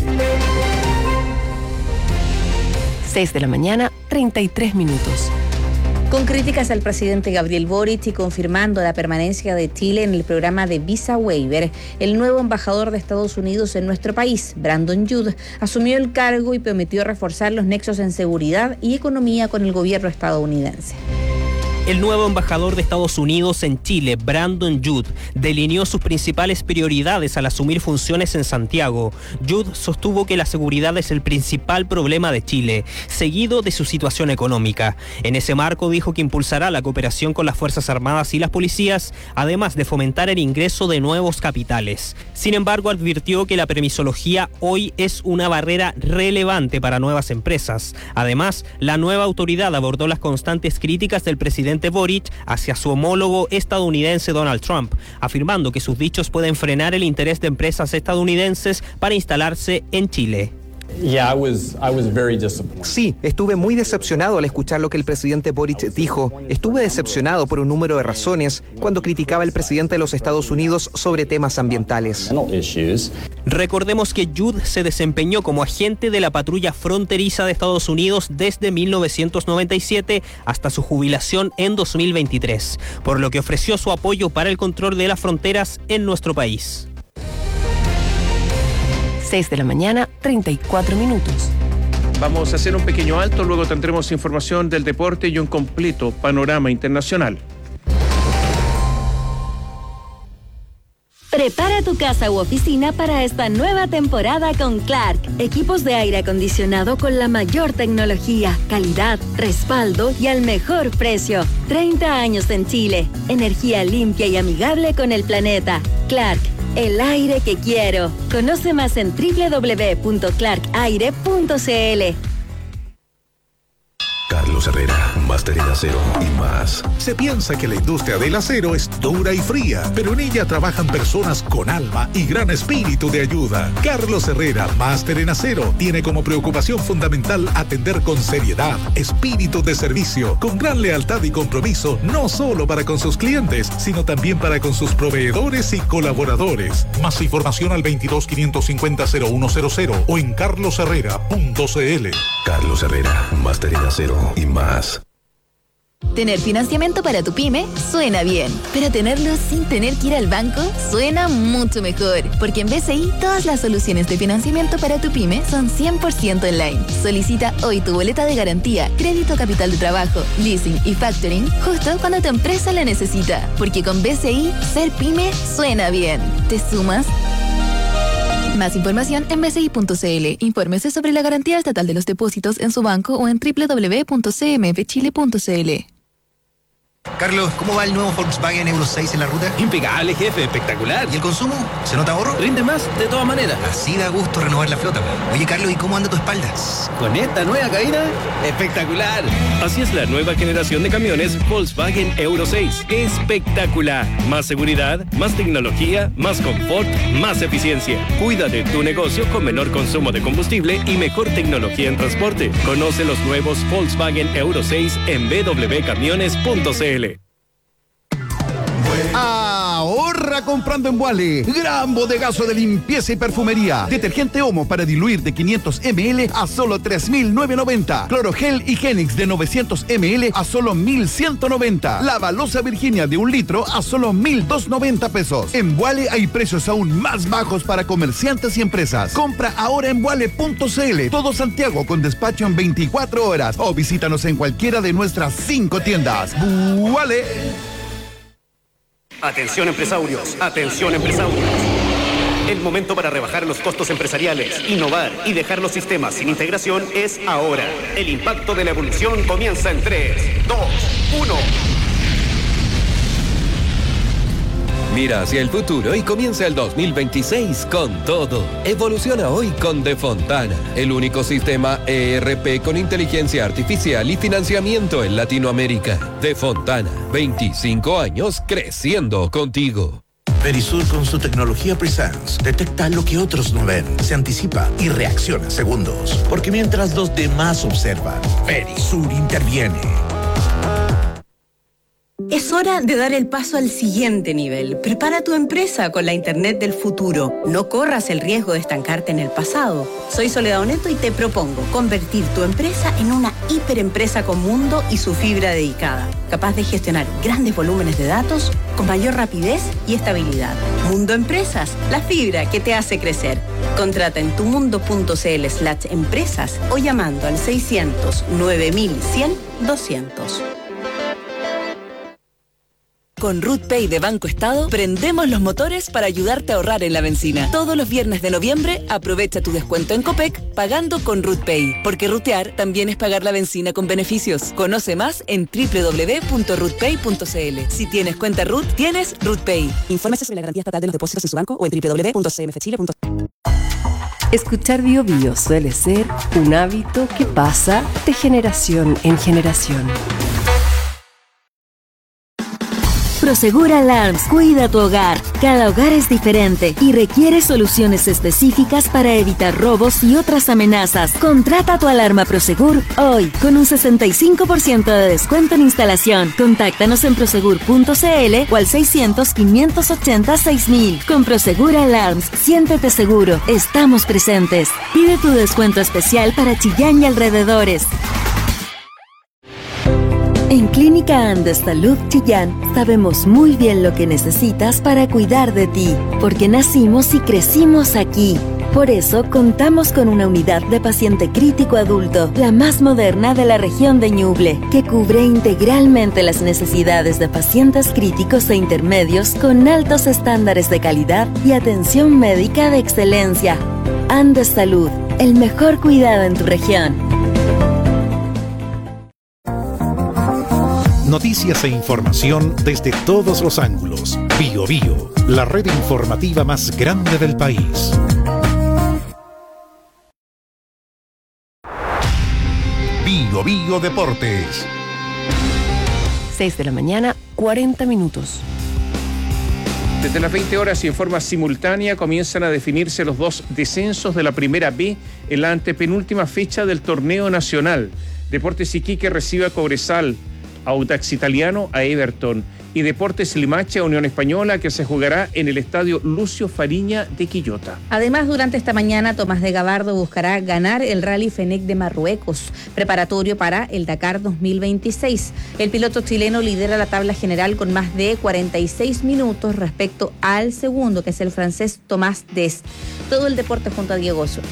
6 de la mañana, 33 minutos. Con críticas al presidente Gabriel Boric y confirmando la permanencia de Chile en el programa de Visa Waiver, el nuevo embajador de Estados Unidos en nuestro país, Brandon Judd, asumió el cargo y prometió reforzar los nexos en seguridad y economía con el gobierno estadounidense. El nuevo embajador de Estados Unidos en Chile, Brandon Judd, delineó sus principales prioridades al asumir funciones en Santiago. Judd sostuvo que la seguridad es el principal problema de Chile, seguido de su situación económica. En ese marco dijo que impulsará la cooperación con las Fuerzas Armadas y las policías, además de fomentar el ingreso de nuevos capitales. Sin embargo, advirtió que la permisología hoy es una barrera relevante para nuevas empresas. Además, la nueva autoridad abordó las constantes críticas del presidente Boric hacia su homólogo estadounidense Donald Trump, afirmando que sus dichos pueden frenar el interés de empresas estadounidenses para instalarse en Chile. Sí, estuve muy decepcionado al escuchar lo que el presidente Boric dijo. Estuve decepcionado por un número de razones cuando criticaba al presidente de los Estados Unidos sobre temas ambientales. Recordemos que Judd se desempeñó como agente de la patrulla fronteriza de Estados Unidos desde 1997 hasta su jubilación en 2023, por lo que ofreció su apoyo para el control de las fronteras en nuestro país. 6 de la mañana, 34 minutos. Vamos a hacer un pequeño alto, luego tendremos información del deporte y un completo panorama internacional. Prepara tu casa u oficina para esta nueva temporada con Clark. Equipos de aire acondicionado con la mayor tecnología, calidad, respaldo y al mejor precio. 30 años en Chile. Energía limpia y amigable con el planeta. Clark, el aire que quiero. Conoce más en www.clarkaire.cl. Carlos Herrera, máster en acero y más. Se piensa que la industria del acero es dura y fría, pero en ella trabajan personas con alma y gran espíritu de ayuda. Carlos Herrera, máster en acero, tiene como preocupación fundamental atender con seriedad, espíritu de servicio, con gran lealtad y compromiso, no solo para con sus clientes, sino también para con sus proveedores y colaboradores. Más información al 22-550-0100 o en carlosherrera.cl. Carlos Herrera, máster en acero y más. Tener financiamiento para tu pyme suena bien, pero tenerlo sin tener que ir al banco suena mucho mejor, porque en BCI todas las soluciones de financiamiento para tu pyme son 100% online. Solicita hoy tu boleta de garantía, crédito capital de trabajo, leasing y factoring justo cuando tu empresa la necesita, porque con BCI ser pyme suena bien. ¿Te sumas? Más información en bci.cl. Infórmese sobre la garantía estatal de los depósitos en su banco o en www.cmfchile.cl. Carlos, ¿cómo va el nuevo Volkswagen Euro 6 en la ruta? Impecable, jefe, espectacular. ¿Y el consumo? ¿Se nota ahorro? Rinde más, de todas maneras. Así da gusto renovar la flota. Oye, Carlos, ¿y cómo anda tu espalda? Con esta nueva cabina, espectacular. Así es la nueva generación de camiones Volkswagen Euro 6. Espectacular. Más seguridad, más tecnología, más confort, más eficiencia. Cuida de tu negocio con menor consumo de combustible y mejor tecnología en transporte. Conoce los nuevos Volkswagen Euro 6 en www.camiones.cl. Ahorra comprando en Vuale. Gran bodegazo de limpieza y perfumería. Detergente Omo para diluir de 500 ml a solo 3.990. Clorogel Higienix de 900 ml a solo 1.190. Lavalosa Virginia de 1 litro a solo 1.290 pesos. En Vuale hay precios aún más bajos para comerciantes y empresas. Compra ahora en vuale.cl. Todo Santiago con despacho en 24 horas. O visítanos en cualquiera de nuestras 5 tiendas. Vuale. Atención empresarios, atención empresarios. El momento para rebajar los costos empresariales, innovar y dejar los sistemas sin integración es ahora. El impacto de la evolución comienza en 3, 2, 1. Mira hacia el futuro y comienza el 2026 con todo. Evoluciona hoy con De Fontana, el único sistema ERP con inteligencia artificial y financiamiento en Latinoamérica. De Fontana, 25 años creciendo contigo. Verisur con su tecnología Presence detecta lo que otros no ven, se anticipa y reacciona en segundos. Porque mientras los demás observan, Verisur interviene. Es hora de dar el paso al siguiente nivel. Prepara tu empresa con la Internet del futuro. No corras el riesgo de estancarte en el pasado. Soy Soledad Oneto y te propongo convertir tu empresa en una hiperempresa con mundo y su fibra dedicada, capaz de gestionar grandes volúmenes de datos con mayor rapidez y estabilidad. Mundo Empresas, la fibra que te hace crecer. Contrata en tumundo.cl/empresas o llamando al 600 9100 200. Con RootPay de Banco Estado, prendemos los motores para ayudarte a ahorrar en la benzina. Todos los viernes de noviembre, aprovecha tu descuento en Copec pagando con RootPay. Porque rutear también es pagar la benzina con beneficios. Conoce más en www.rootpay.cl. Si tienes cuenta Root, tienes RootPay. Infórmese sobre la garantía estatal de los depósitos en su banco o en www.cmfchile.cl. Escuchar Bio Bio suele ser un hábito que pasa de generación en generación. Prosegur Alarms cuida tu hogar. Cada hogar es diferente y requiere soluciones específicas para evitar robos y otras amenazas. Contrata tu alarma Prosegur hoy con un 65% de descuento en instalación. Contáctanos en prosegur.cl o al 600-580-6000. Con Prosegur Alarms, siéntete seguro. Estamos presentes. Pide tu descuento especial para Chillán y alrededores. En Clínica Andes Salud Chillán sabemos muy bien lo que necesitas para cuidar de ti, porque nacimos y crecimos aquí. Por eso contamos con una unidad de paciente crítico adulto, la más moderna de la región de Ñuble, que cubre integralmente las necesidades de pacientes críticos e intermedios con altos estándares de calidad y atención médica de excelencia. Andes Salud, el mejor cuidado en tu región. Noticias e información desde todos los ángulos. Bio Bio, la red informativa más grande del país. Bio Bio Deportes. 6 de la mañana, 40 minutos. Desde las 20 horas y en forma simultánea comienzan a definirse los 2 descensos de la Primera B en la antepenúltima fecha del torneo nacional. Deportes Iquique recibe a Cobresal, Audax Italiano a Everton y Deportes Limache a Unión Española, que se jugará en el estadio Lucio Fariña de Quillota. Además, durante esta mañana, Tomás de Gabardo buscará ganar el Rally Fenec de Marruecos, preparatorio para el Dakar 2026. El piloto chileno lidera la tabla general con más de 46 minutos respecto al segundo, que es el francés Tomás Dest. Todo el deporte junto a Diego Osorio.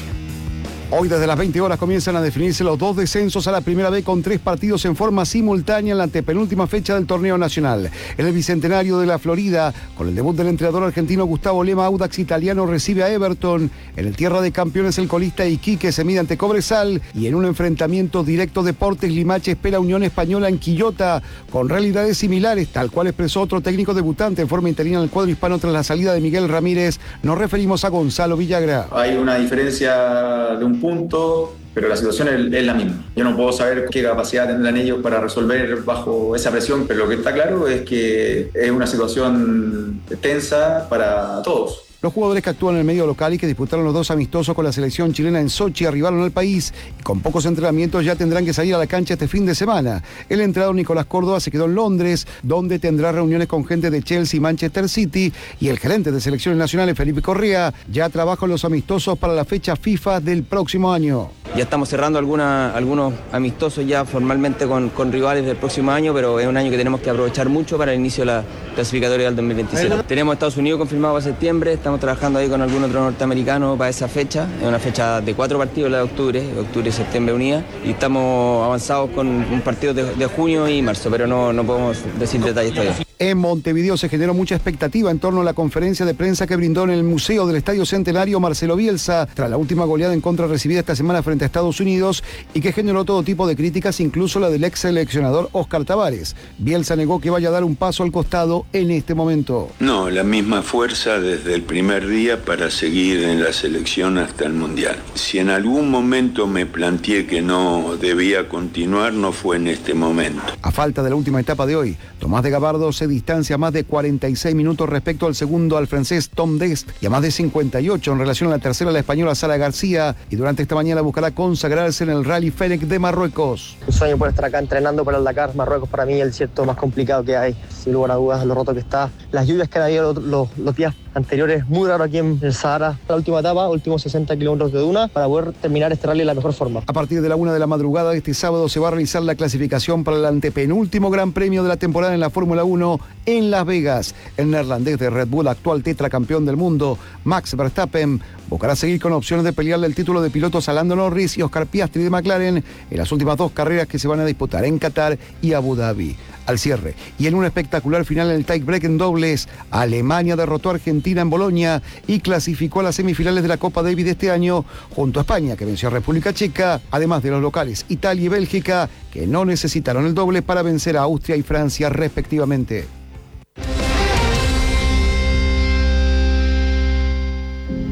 Hoy desde las 20 horas comienzan a definirse los 2 descensos a la Primera B con 3 partidos en forma simultánea en la antepenúltima fecha del torneo nacional. En el Bicentenario de la Florida, con el debut del entrenador argentino Gustavo Lema, Audax Italiano recibe a Everton. En el Tierra de Campeones, el colista Iquique se mide ante Cobresal. Y en un enfrentamiento directo, Deportes Limache espera a Unión Española en Quillota, con realidades similares, tal cual expresó otro técnico debutante en forma interina en el cuadro hispano tras la salida de Miguel Ramírez. Nos referimos a Gonzalo Villagra. Hay una diferencia de un punto, pero la situación es la misma. Yo no puedo saber qué capacidad tendrán ellos para resolver bajo esa presión, pero lo que está claro es que es una situación tensa para todos. Los jugadores que actúan en el medio local y que disputaron los 2 amistosos con la selección chilena en Sochi arribaron al país y con pocos entrenamientos ya tendrán que salir a la cancha este fin de semana. El entrenador Nicolás Córdoba se quedó en Londres, donde tendrá reuniones con gente de Chelsea y Manchester City, y el gerente de selecciones nacionales, Felipe Correa, ya trabaja en los amistosos para la fecha FIFA del próximo año. Ya estamos cerrando algunos amistosos ya formalmente con rivales del próximo año, pero es un año que tenemos que aprovechar mucho para el inicio de la clasificatoria del 2027. Tenemos Estados Unidos confirmado para septiembre, estamos trabajando ahí con algún otro norteamericano para esa fecha. Es una fecha de 4 partidos, la de octubre y septiembre unida, y estamos avanzados con un partido de junio y marzo, pero no podemos decir detalles todavía. En Montevideo se generó mucha expectativa en torno a la conferencia de prensa que brindó en el Museo del Estadio Centenario Marcelo Bielsa, tras la última goleada en contra recibida esta semana frente a Estados Unidos y que generó todo tipo de críticas, incluso la del ex seleccionador Óscar Tavares. Bielsa negó que vaya a dar un paso al costado en este momento. No, la misma fuerza desde el primer día para seguir en la selección hasta el Mundial. Si en algún momento me planteé que no debía continuar, no fue en este momento. A falta de la última etapa de hoy, Tomás de Gabardo se distancia más de 46 minutos respecto al segundo, al francés Tom Dest, y a más de 58 en relación a la tercera, la española Sara García, y durante esta mañana buscará consagrarse en el Rally Fenec de Marruecos. Un sueño por estar acá entrenando para el Dakar. Marruecos para mí es el desierto más complicado que hay, sin lugar a dudas, lo roto que está, las lluvias que han habido los días anteriores, muy raro aquí en el Sahara. La última etapa, últimos 60 kilómetros de duna, para poder terminar este rally de la mejor forma. A partir de la 1 de la madrugada de este sábado se va a realizar la clasificación para el antepenúltimo Gran Premio de la temporada en la Fórmula 1 en Las Vegas. El neerlandés de Red Bull, actual tetracampeón del mundo, Max Verstappen, buscará seguir con opciones de pelearle el título de pilotos a Lando Norris y Oscar Piastri de McLaren en las últimas 2 carreras que se van a disputar en Qatar y Abu Dhabi. Al cierre, y en un espectacular final en el tie-break en dobles, Alemania derrotó a Argentina en Bolonia y clasificó a las semifinales de la Copa Davis de este año, junto a España, que venció a República Checa, además de los locales Italia y Bélgica, que no necesitaron el doble para vencer a Austria y Francia respectivamente. ¿Quiénes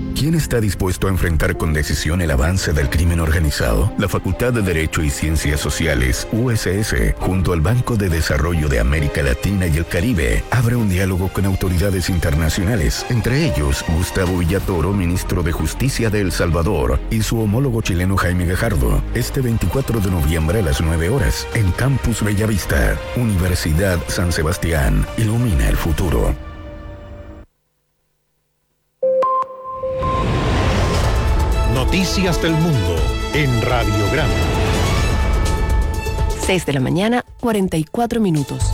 está dispuesto a enfrentar con decisión el avance del crimen organizado? La Facultad de Derecho y Ciencias Sociales, USS, junto al Banco de Desarrollo de América Latina y el Caribe, abre un diálogo con autoridades internacionales, entre ellos Gustavo Villatoro, ministro de Justicia de El Salvador, y su homólogo chileno Jaime Gajardo, este 24 de noviembre a las 9 horas, en Campus Bellavista, Universidad San Sebastián. Ilumina el futuro. Noticias del Mundo en Radiograma. 6 de la mañana, 44 minutos.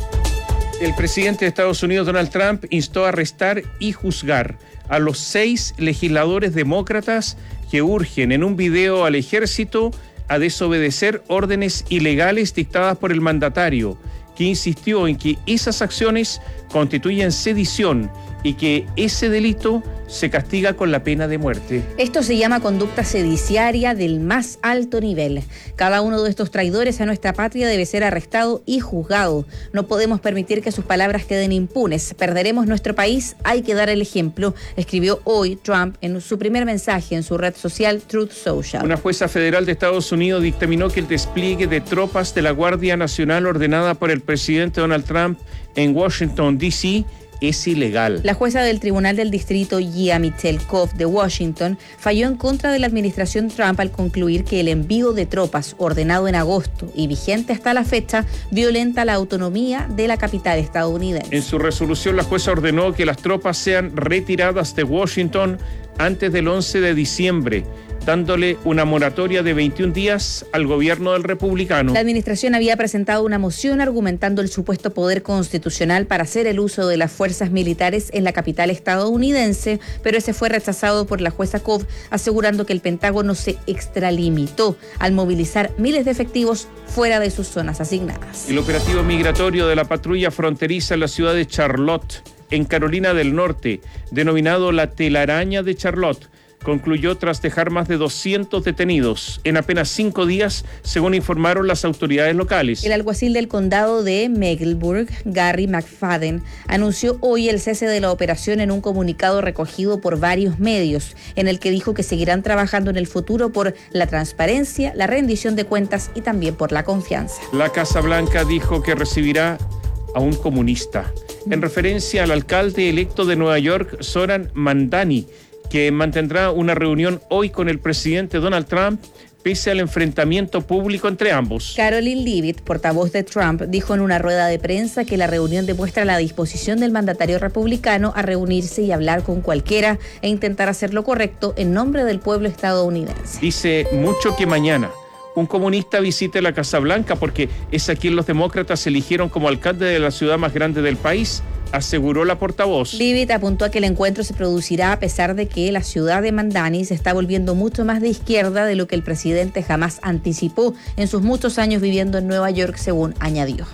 El presidente de Estados Unidos, Donald Trump, instó a arrestar y juzgar a los 6 legisladores demócratas que urgen en un video al ejército a desobedecer órdenes ilegales dictadas por el mandatario, que insistió en que esas acciones constituyen sedición y que ese delito se castiga con la pena de muerte. Esto se llama conducta sediciaria del más alto nivel. Cada uno de estos traidores a nuestra patria debe ser arrestado y juzgado. No podemos permitir que sus palabras queden impunes. Perderemos nuestro país, hay que dar el ejemplo, escribió hoy Trump en su primer mensaje en su red social Truth Social. Una jueza federal de Estados Unidos dictaminó que el despliegue de tropas de la Guardia Nacional ordenada por el presidente Donald Trump en Washington, D.C., es ilegal. La jueza del Tribunal del Distrito Gia Michelkov de Washington falló en contra de la administración Trump al concluir que el envío de tropas ordenado en agosto y vigente hasta la fecha violenta la autonomía de la capital estadounidense. En su resolución, la jueza ordenó que las tropas sean retiradas de Washington antes del 11 de diciembre, dándole una moratoria de 21 días al gobierno del republicano. La administración había presentado una moción argumentando el supuesto poder constitucional para hacer el uso de las fuerzas militares en la capital estadounidense, pero ese fue rechazado por la jueza Cobb, asegurando que el Pentágono se extralimitó al movilizar miles de efectivos fuera de sus zonas asignadas. El operativo migratorio de la patrulla fronteriza en la ciudad de Charlotte, en Carolina del Norte, denominado la telaraña de Charlotte, concluyó tras dejar más de 200 detenidos en apenas 5 días, según informaron las autoridades locales. El alguacil del condado de Mecklenburg, Gary McFadden, anunció hoy el cese de la operación en un comunicado recogido por varios medios, en el que dijo que seguirán trabajando en el futuro por la transparencia, la rendición de cuentas y también por la confianza. La Casa Blanca dijo que recibirá a un comunista, en referencia al alcalde electo de Nueva York, Zoran Mandani, que mantendrá una reunión hoy con el presidente Donald Trump, pese al enfrentamiento público entre ambos. Caroline Leavitt, portavoz de Trump, dijo en una rueda de prensa que la reunión demuestra la disposición del mandatario republicano a reunirse y hablar con cualquiera e intentar hacer lo correcto en nombre del pueblo estadounidense. Dice mucho que mañana un comunista visite la Casa Blanca porque es a quien los demócratas eligieron como alcalde de la ciudad más grande del país, aseguró la portavoz. Leavitt apuntó a que el encuentro se producirá a pesar de que la ciudad de Mandani se está volviendo mucho más de izquierda de lo que el presidente jamás anticipó en sus muchos años viviendo en Nueva York, según añadió.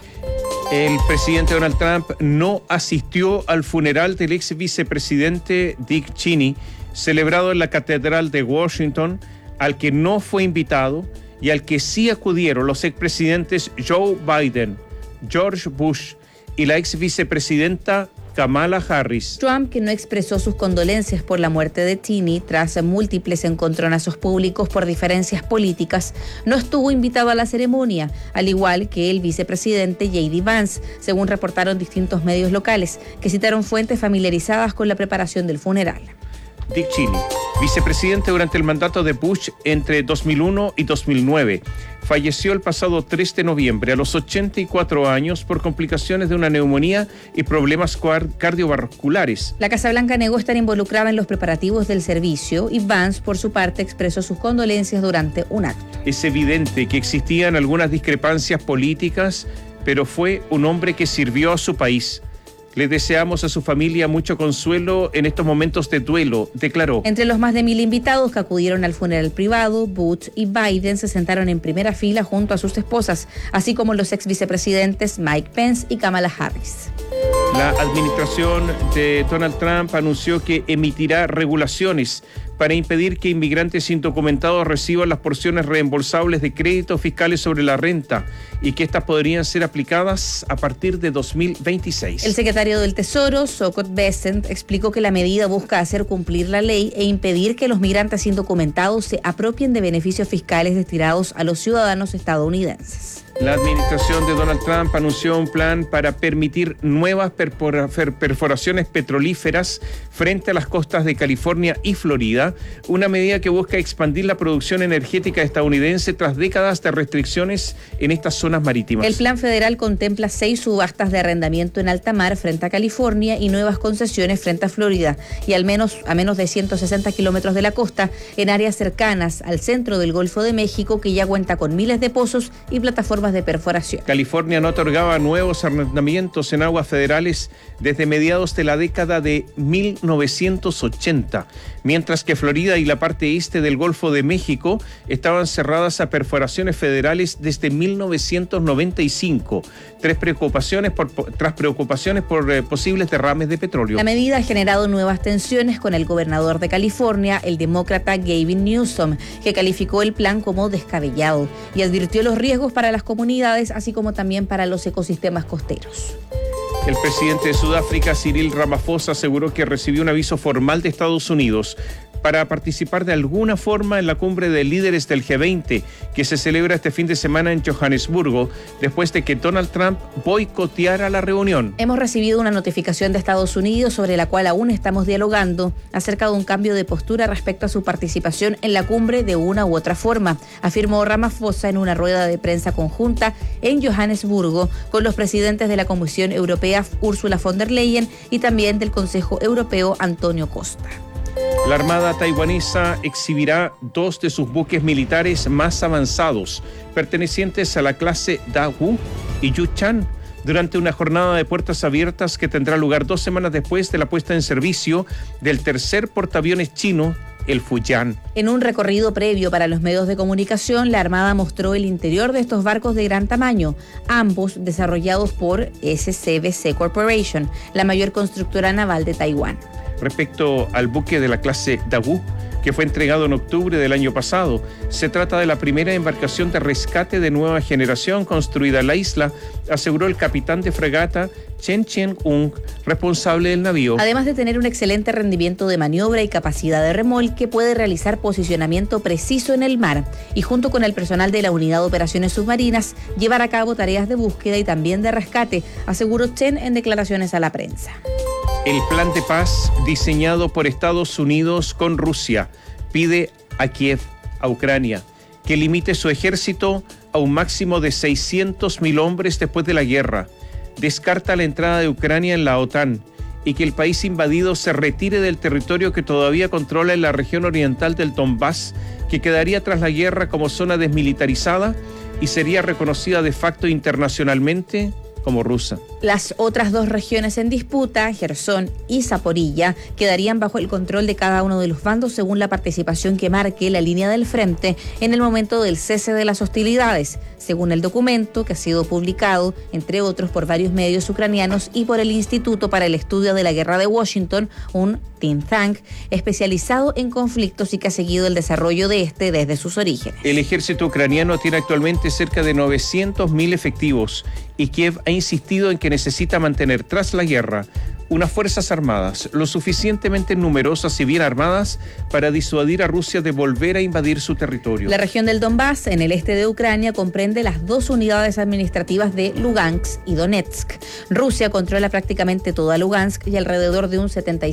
El presidente Donald Trump no asistió al funeral del ex vicepresidente Dick Cheney, celebrado en la Catedral de Washington, al que no fue invitado y al que sí acudieron los expresidentes Joe Biden, George Bush y la ex vicepresidenta Kamala Harris. Trump, que no expresó sus condolencias por la muerte de Cheney tras múltiples encontronazos públicos por diferencias políticas, no estuvo invitado a la ceremonia, al igual que el vicepresidente J.D. Vance, según reportaron distintos medios locales, que citaron fuentes familiarizadas con la preparación del funeral. Dick Cheney, vicepresidente durante el mandato de Bush entre 2001 y 2009, falleció el pasado 3 de noviembre a los 84 años por complicaciones de una neumonía y problemas cardiovasculares. La Casa Blanca negó estar involucrada en los preparativos del servicio y Vance, por su parte, expresó sus condolencias durante un acto. Es evidente que existían algunas discrepancias políticas, pero fue un hombre que sirvió a su país. Le deseamos a su familia mucho consuelo en estos momentos de duelo, declaró. Entre los más de 1,000 invitados que acudieron al funeral privado, Bush y Biden se sentaron en primera fila junto a sus esposas, así como los ex vicepresidentes Mike Pence y Kamala Harris. La administración de Donald Trump anunció que emitirá regulaciones para impedir que inmigrantes indocumentados reciban las porciones reembolsables de créditos fiscales sobre la renta y que estas podrían ser aplicadas a partir de 2026. El secretario del Tesoro, Sokot Besant, explicó que la medida busca hacer cumplir la ley e impedir que los migrantes indocumentados se apropien de beneficios fiscales destinados a los ciudadanos estadounidenses. La administración de Donald Trump anunció un plan para permitir nuevas perforaciones petrolíferas frente a las costas de California y Florida, una medida que busca expandir la producción energética estadounidense tras décadas de restricciones en estas zonas marítimas. El plan federal contempla 6 subastas de arrendamiento en alta mar frente a California y nuevas concesiones frente a Florida, y a menos de 160 kilómetros de la costa, en áreas cercanas al centro del Golfo de México, que ya cuenta con miles de pozos y plataformas de perforación. California no otorgaba nuevos arrendamientos en aguas federales desde mediados de la década de 1980, mientras que Florida y la parte este del Golfo de México estaban cerradas a perforaciones federales desde 1995, tras preocupaciones por posibles derrames de petróleo. La medida ha generado nuevas tensiones con el gobernador de California, el demócrata Gavin Newsom, que calificó el plan como descabellado y advirtió los riesgos para las comunidades, así como también para los ecosistemas costeros. El presidente de Sudáfrica, Cyril Ramaphosa, aseguró que recibió un aviso formal de Estados Unidos para participar de alguna forma en la cumbre de líderes del G20 que se celebra este fin de semana en Johannesburgo, después de que Donald Trump boicoteara la reunión. Hemos recibido una notificación de Estados Unidos sobre la cual aún estamos dialogando acerca de un cambio de postura respecto a su participación en la cumbre de una u otra forma, afirmó Ramaphosa en una rueda de prensa conjunta en Johannesburgo con los presidentes de la Comisión Europea, Ursula von der Leyen, y también del Consejo Europeo, Antonio Costa. La Armada taiwanesa exhibirá 2 de sus buques militares más avanzados, pertenecientes a la clase Daewoo y Yuchan, durante una jornada de puertas abiertas que tendrá lugar 2 semanas después de la puesta en servicio del tercer portaaviones chino, el Fujian. En un recorrido previo para los medios de comunicación, la Armada mostró el interior de estos barcos de gran tamaño, ambos desarrollados por SCBC Corporation, la mayor constructora naval de Taiwán. Respecto al buque de la clase Daewoo, que fue entregado en octubre del año pasado, se trata de la primera embarcación de rescate de nueva generación construida en la isla, aseguró el capitán de fragata Chen Chien-ung, responsable del navío. Además de tener un excelente rendimiento de maniobra y capacidad de remolque, puede realizar posicionamiento preciso en el mar y, junto con el personal de la Unidad de Operaciones Submarinas, llevar a cabo tareas de búsqueda y también de rescate, aseguró Chen en declaraciones a la prensa. El plan de paz diseñado por Estados Unidos con Rusia pide a Kiev, a Ucrania, que limite su ejército a un máximo de 600.000 hombres después de la guerra. Descarta la entrada de Ucrania en la OTAN y que el país invadido se retire del territorio que todavía controla en la región oriental del Donbass, que quedaría tras la guerra como zona desmilitarizada y sería reconocida de facto internacionalmente como rusa. Las otras 2 regiones en disputa, Jersón y Zaporilla, quedarían bajo el control de cada uno de los bandos según la participación que marque la línea del frente en el momento del cese de las hostilidades, según el documento que ha sido publicado, entre otros, por varios medios ucranianos y por el Instituto para el Estudio de la Guerra de Washington, un think tank especializado en conflictos y que ha seguido el desarrollo de este desde sus orígenes. El ejército ucraniano tiene actualmente cerca de 900.000 efectivos y Kiev ha insistido en que necesita mantener tras la guerra unas fuerzas armadas lo suficientemente numerosas y bien armadas para disuadir a Rusia de volver a invadir su territorio. La región del Donbass, en el este de Ucrania, comprende las 2 unidades administrativas de Lugansk y Donetsk. Rusia controla prácticamente toda Lugansk y alrededor de un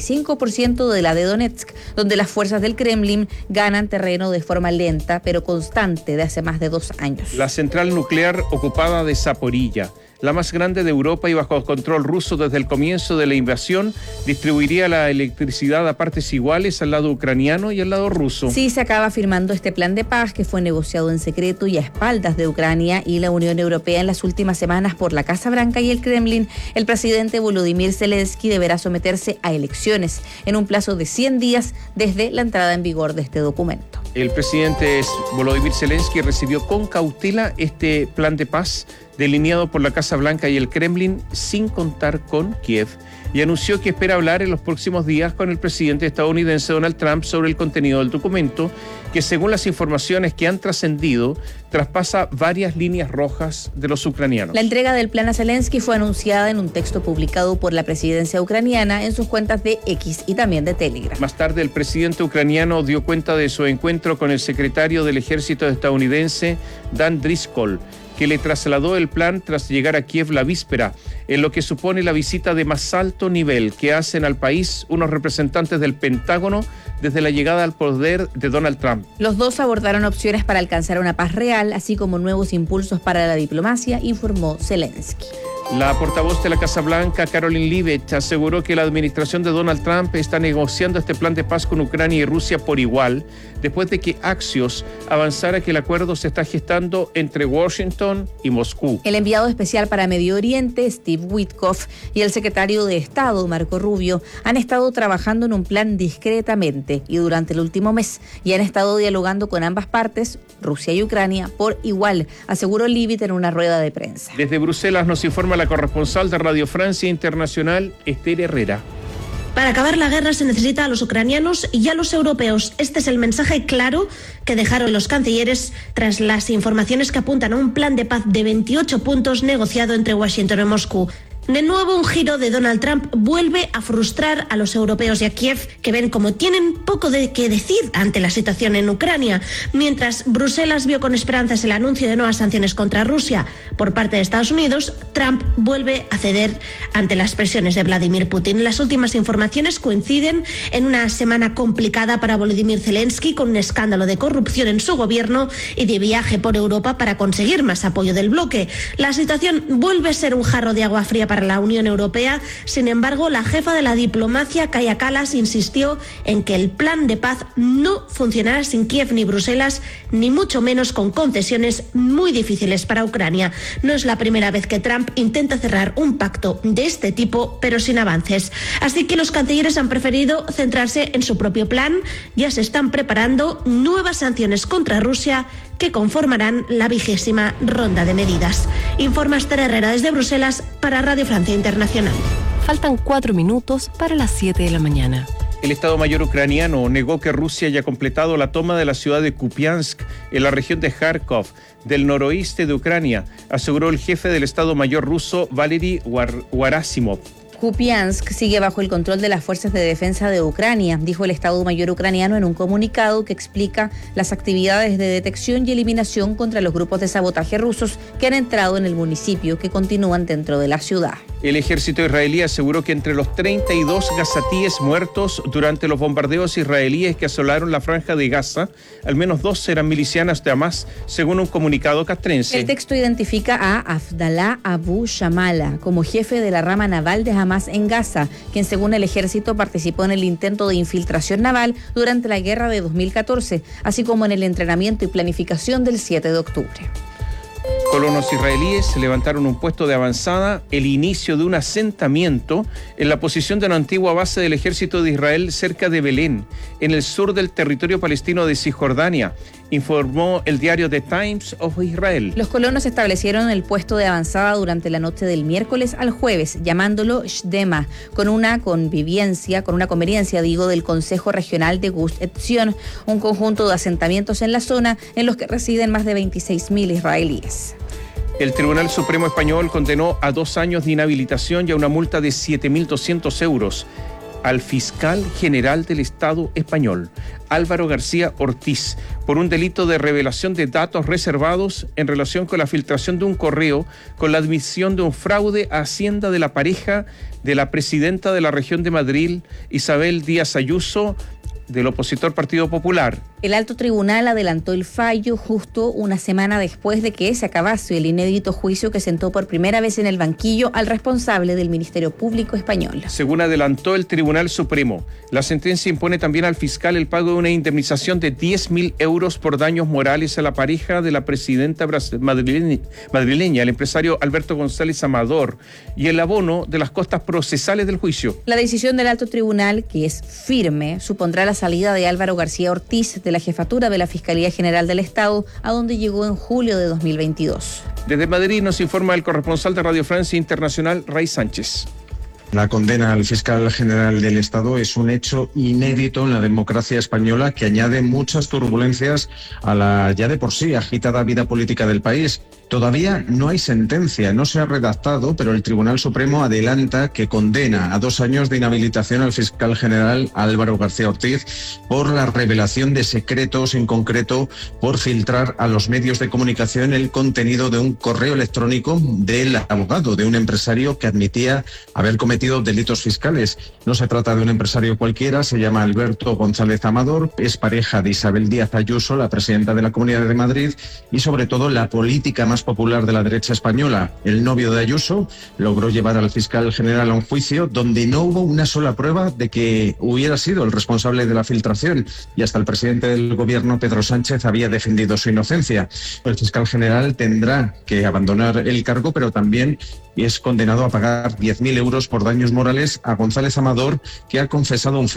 75% de la de Donetsk, donde las fuerzas del Kremlin ganan terreno de forma lenta pero constante de hace más de 2 años. La central nuclear ocupada de Zaporilla, la más grande de Europa y bajo control ruso desde el comienzo de la invasión, distribuiría la electricidad a partes iguales al lado ucraniano y al lado ruso. Sí, se acaba firmando este plan de paz que fue negociado en secreto y a espaldas de Ucrania y la Unión Europea en las últimas semanas por la Casa Blanca y el Kremlin. El presidente Volodymyr Zelensky deberá someterse a elecciones en un plazo de 100 días desde la entrada en vigor de este documento. El presidente Volodymyr Zelensky recibió con cautela este plan de paz delineado por la Casa Blanca y el Kremlin sin contar con Kiev. y anunció que espera hablar en los próximos días con el presidente estadounidense Donald Trump sobre el contenido del documento, que según las informaciones que han trascendido, traspasa varias líneas rojas de los ucranianos. La entrega del plan a Zelensky fue anunciada en un texto publicado por la presidencia ucraniana en sus cuentas de X y también de Telegram. Más tarde, el presidente ucraniano dio cuenta de su encuentro con el secretario del ejército estadounidense, Dan Driscoll, que le trasladó el plan tras llegar a Kiev la víspera, en lo que supone la visita de más alto nivel que hacen al país unos representantes del Pentágono desde la llegada al poder de Donald Trump. Los dos abordaron opciones para alcanzar una paz real, así como nuevos impulsos para la diplomacia, informó Zelensky. La portavoz de la Casa Blanca, Caroline Leavitt, aseguró que la administración de Donald Trump está negociando este plan de paz con Ucrania y Rusia por igual, después de que Axios avanzara que el acuerdo se está gestando entre Washington y Moscú. El enviado especial para Medio Oriente, Steve Witkoff, y el secretario de Estado, Marco Rubio, han estado trabajando en un plan discretamente y durante el último mes, y han estado dialogando con ambas partes, Rusia y Ucrania, por igual, aseguró Leavitt en una rueda de prensa. Desde Bruselas nos informa la corresponsal de Radio Francia Internacional, Esther Herrera. Para acabar la guerra se necesita a los ucranianos y a los europeos. Este es el mensaje claro que dejaron los cancilleres tras las informaciones que apuntan a un plan de paz de 28 puntos negociado entre Washington y Moscú. De nuevo, un giro de Donald Trump vuelve a frustrar a los europeos y a Kiev, que ven como tienen poco de qué decir ante la situación en Ucrania. Mientras Bruselas vio con esperanzas el anuncio de nuevas sanciones contra Rusia por parte de Estados Unidos, Trump vuelve a ceder ante las presiones de Vladimir Putin. Las últimas informaciones coinciden en una semana complicada para Volodymyr Zelensky, con un escándalo de corrupción en su gobierno y de viaje por Europa para conseguir más apoyo del bloque. La situación vuelve a ser un jarro de agua fría para la Unión Europea. Sin embargo, la jefa de la diplomacia, Kaja Kallas, insistió en que el plan de paz no funcionará sin Kiev ni Bruselas, ni mucho menos con concesiones muy difíciles para Ucrania. No es la primera vez que Trump intenta cerrar un pacto de este tipo, pero sin avances. Así que los cancilleres han preferido centrarse en su propio plan. Ya se están preparando nuevas sanciones contra Rusia que conformarán la 20ª ronda de medidas. Informa Esther Herrera desde Bruselas para Radio Francia Internacional. Faltan 4 minutos para las 7 de la mañana. El Estado Mayor ucraniano negó que Rusia haya completado la toma de la ciudad de Kupiansk en la región de Kharkov, del noroeste de Ucrania, aseguró el jefe del Estado Mayor ruso Valery Gerasimov. Kupiansk sigue bajo el control de las fuerzas de defensa de Ucrania, dijo el Estado Mayor ucraniano en un comunicado que explica las actividades de detección y eliminación contra los grupos de sabotaje rusos que han entrado en el municipio, que continúan dentro de la ciudad. El ejército israelí aseguró que entre los 32 gazatíes muertos durante los bombardeos israelíes que asolaron la franja de Gaza, al menos 2 eran milicianas de Hamas, según un comunicado castrense. El texto identifica a Abdallah Abu Shamala como jefe de la rama naval de Hamas en Gaza, quien según el ejército participó en el intento de infiltración naval durante la guerra de 2014, así como en el entrenamiento y planificación del 7 de octubre. Colonos israelíes levantaron un puesto de avanzada, el inicio de un asentamiento en la posición de una antigua base del ejército de Israel cerca de Belén, en el sur del territorio palestino de Cisjordania, informó el diario The Times of Israel. Los colonos establecieron el puesto de avanzada durante la noche del miércoles al jueves, llamándolo Shdema, con una conveniencia del Consejo Regional de Gush Etzion, un conjunto de asentamientos en la zona en los que residen más de 26.000 israelíes. El Tribunal Supremo Español condenó a 2 años de inhabilitación y a una multa de 7.200 euros al fiscal general del Estado español, Álvaro García Ortiz, por un delito de revelación de datos reservados en relación con la filtración de un correo con la admisión de un fraude a Hacienda de la pareja de la presidenta de la región de Madrid, Isabel Díaz Ayuso, del opositor Partido Popular. El alto tribunal adelantó el fallo justo una semana después de que se acabase el inédito juicio que sentó por primera vez en el banquillo al responsable del Ministerio Público español. Según adelantó el Tribunal Supremo, la sentencia impone también al fiscal el pago de una indemnización de 10.000 euros por daños morales a la pareja de la presidenta madrileña, el empresario Alberto González Amador, y el abono de las costas procesales del juicio. La decisión del alto tribunal, que es firme, supondrá la salida de Álvaro García Ortiz de la jefatura de la Fiscalía General del Estado, a donde llegó en julio de 2022. Desde Madrid nos informa el corresponsal de Radio Francia Internacional, Ray Sánchez. La condena al fiscal general del Estado es un hecho inédito en la democracia española que añade muchas turbulencias a la ya de por sí agitada vida política del país. Todavía no hay sentencia, no se ha redactado, pero el Tribunal Supremo adelanta que condena a 2 años de inhabilitación al fiscal general Álvaro García Ortiz por la revelación de secretos, en concreto por filtrar a los medios de comunicación el contenido de un correo electrónico del abogado de un empresario que admitía haber cometido delitos fiscales. No se trata de un empresario cualquiera, se llama Alberto González Amador, es pareja de Isabel Díaz Ayuso, la presidenta de la Comunidad de Madrid, y sobre todo la política más popular de la derecha española. El novio de Ayuso logró llevar al fiscal general a un juicio donde no hubo una sola prueba de que hubiera sido el responsable de la filtración, y hasta el presidente del gobierno, Pedro Sánchez, había defendido su inocencia. El fiscal general tendrá que abandonar el cargo, pero también es condenado a pagar 10.000 euros por daños morales a González Amador, que ha confesado un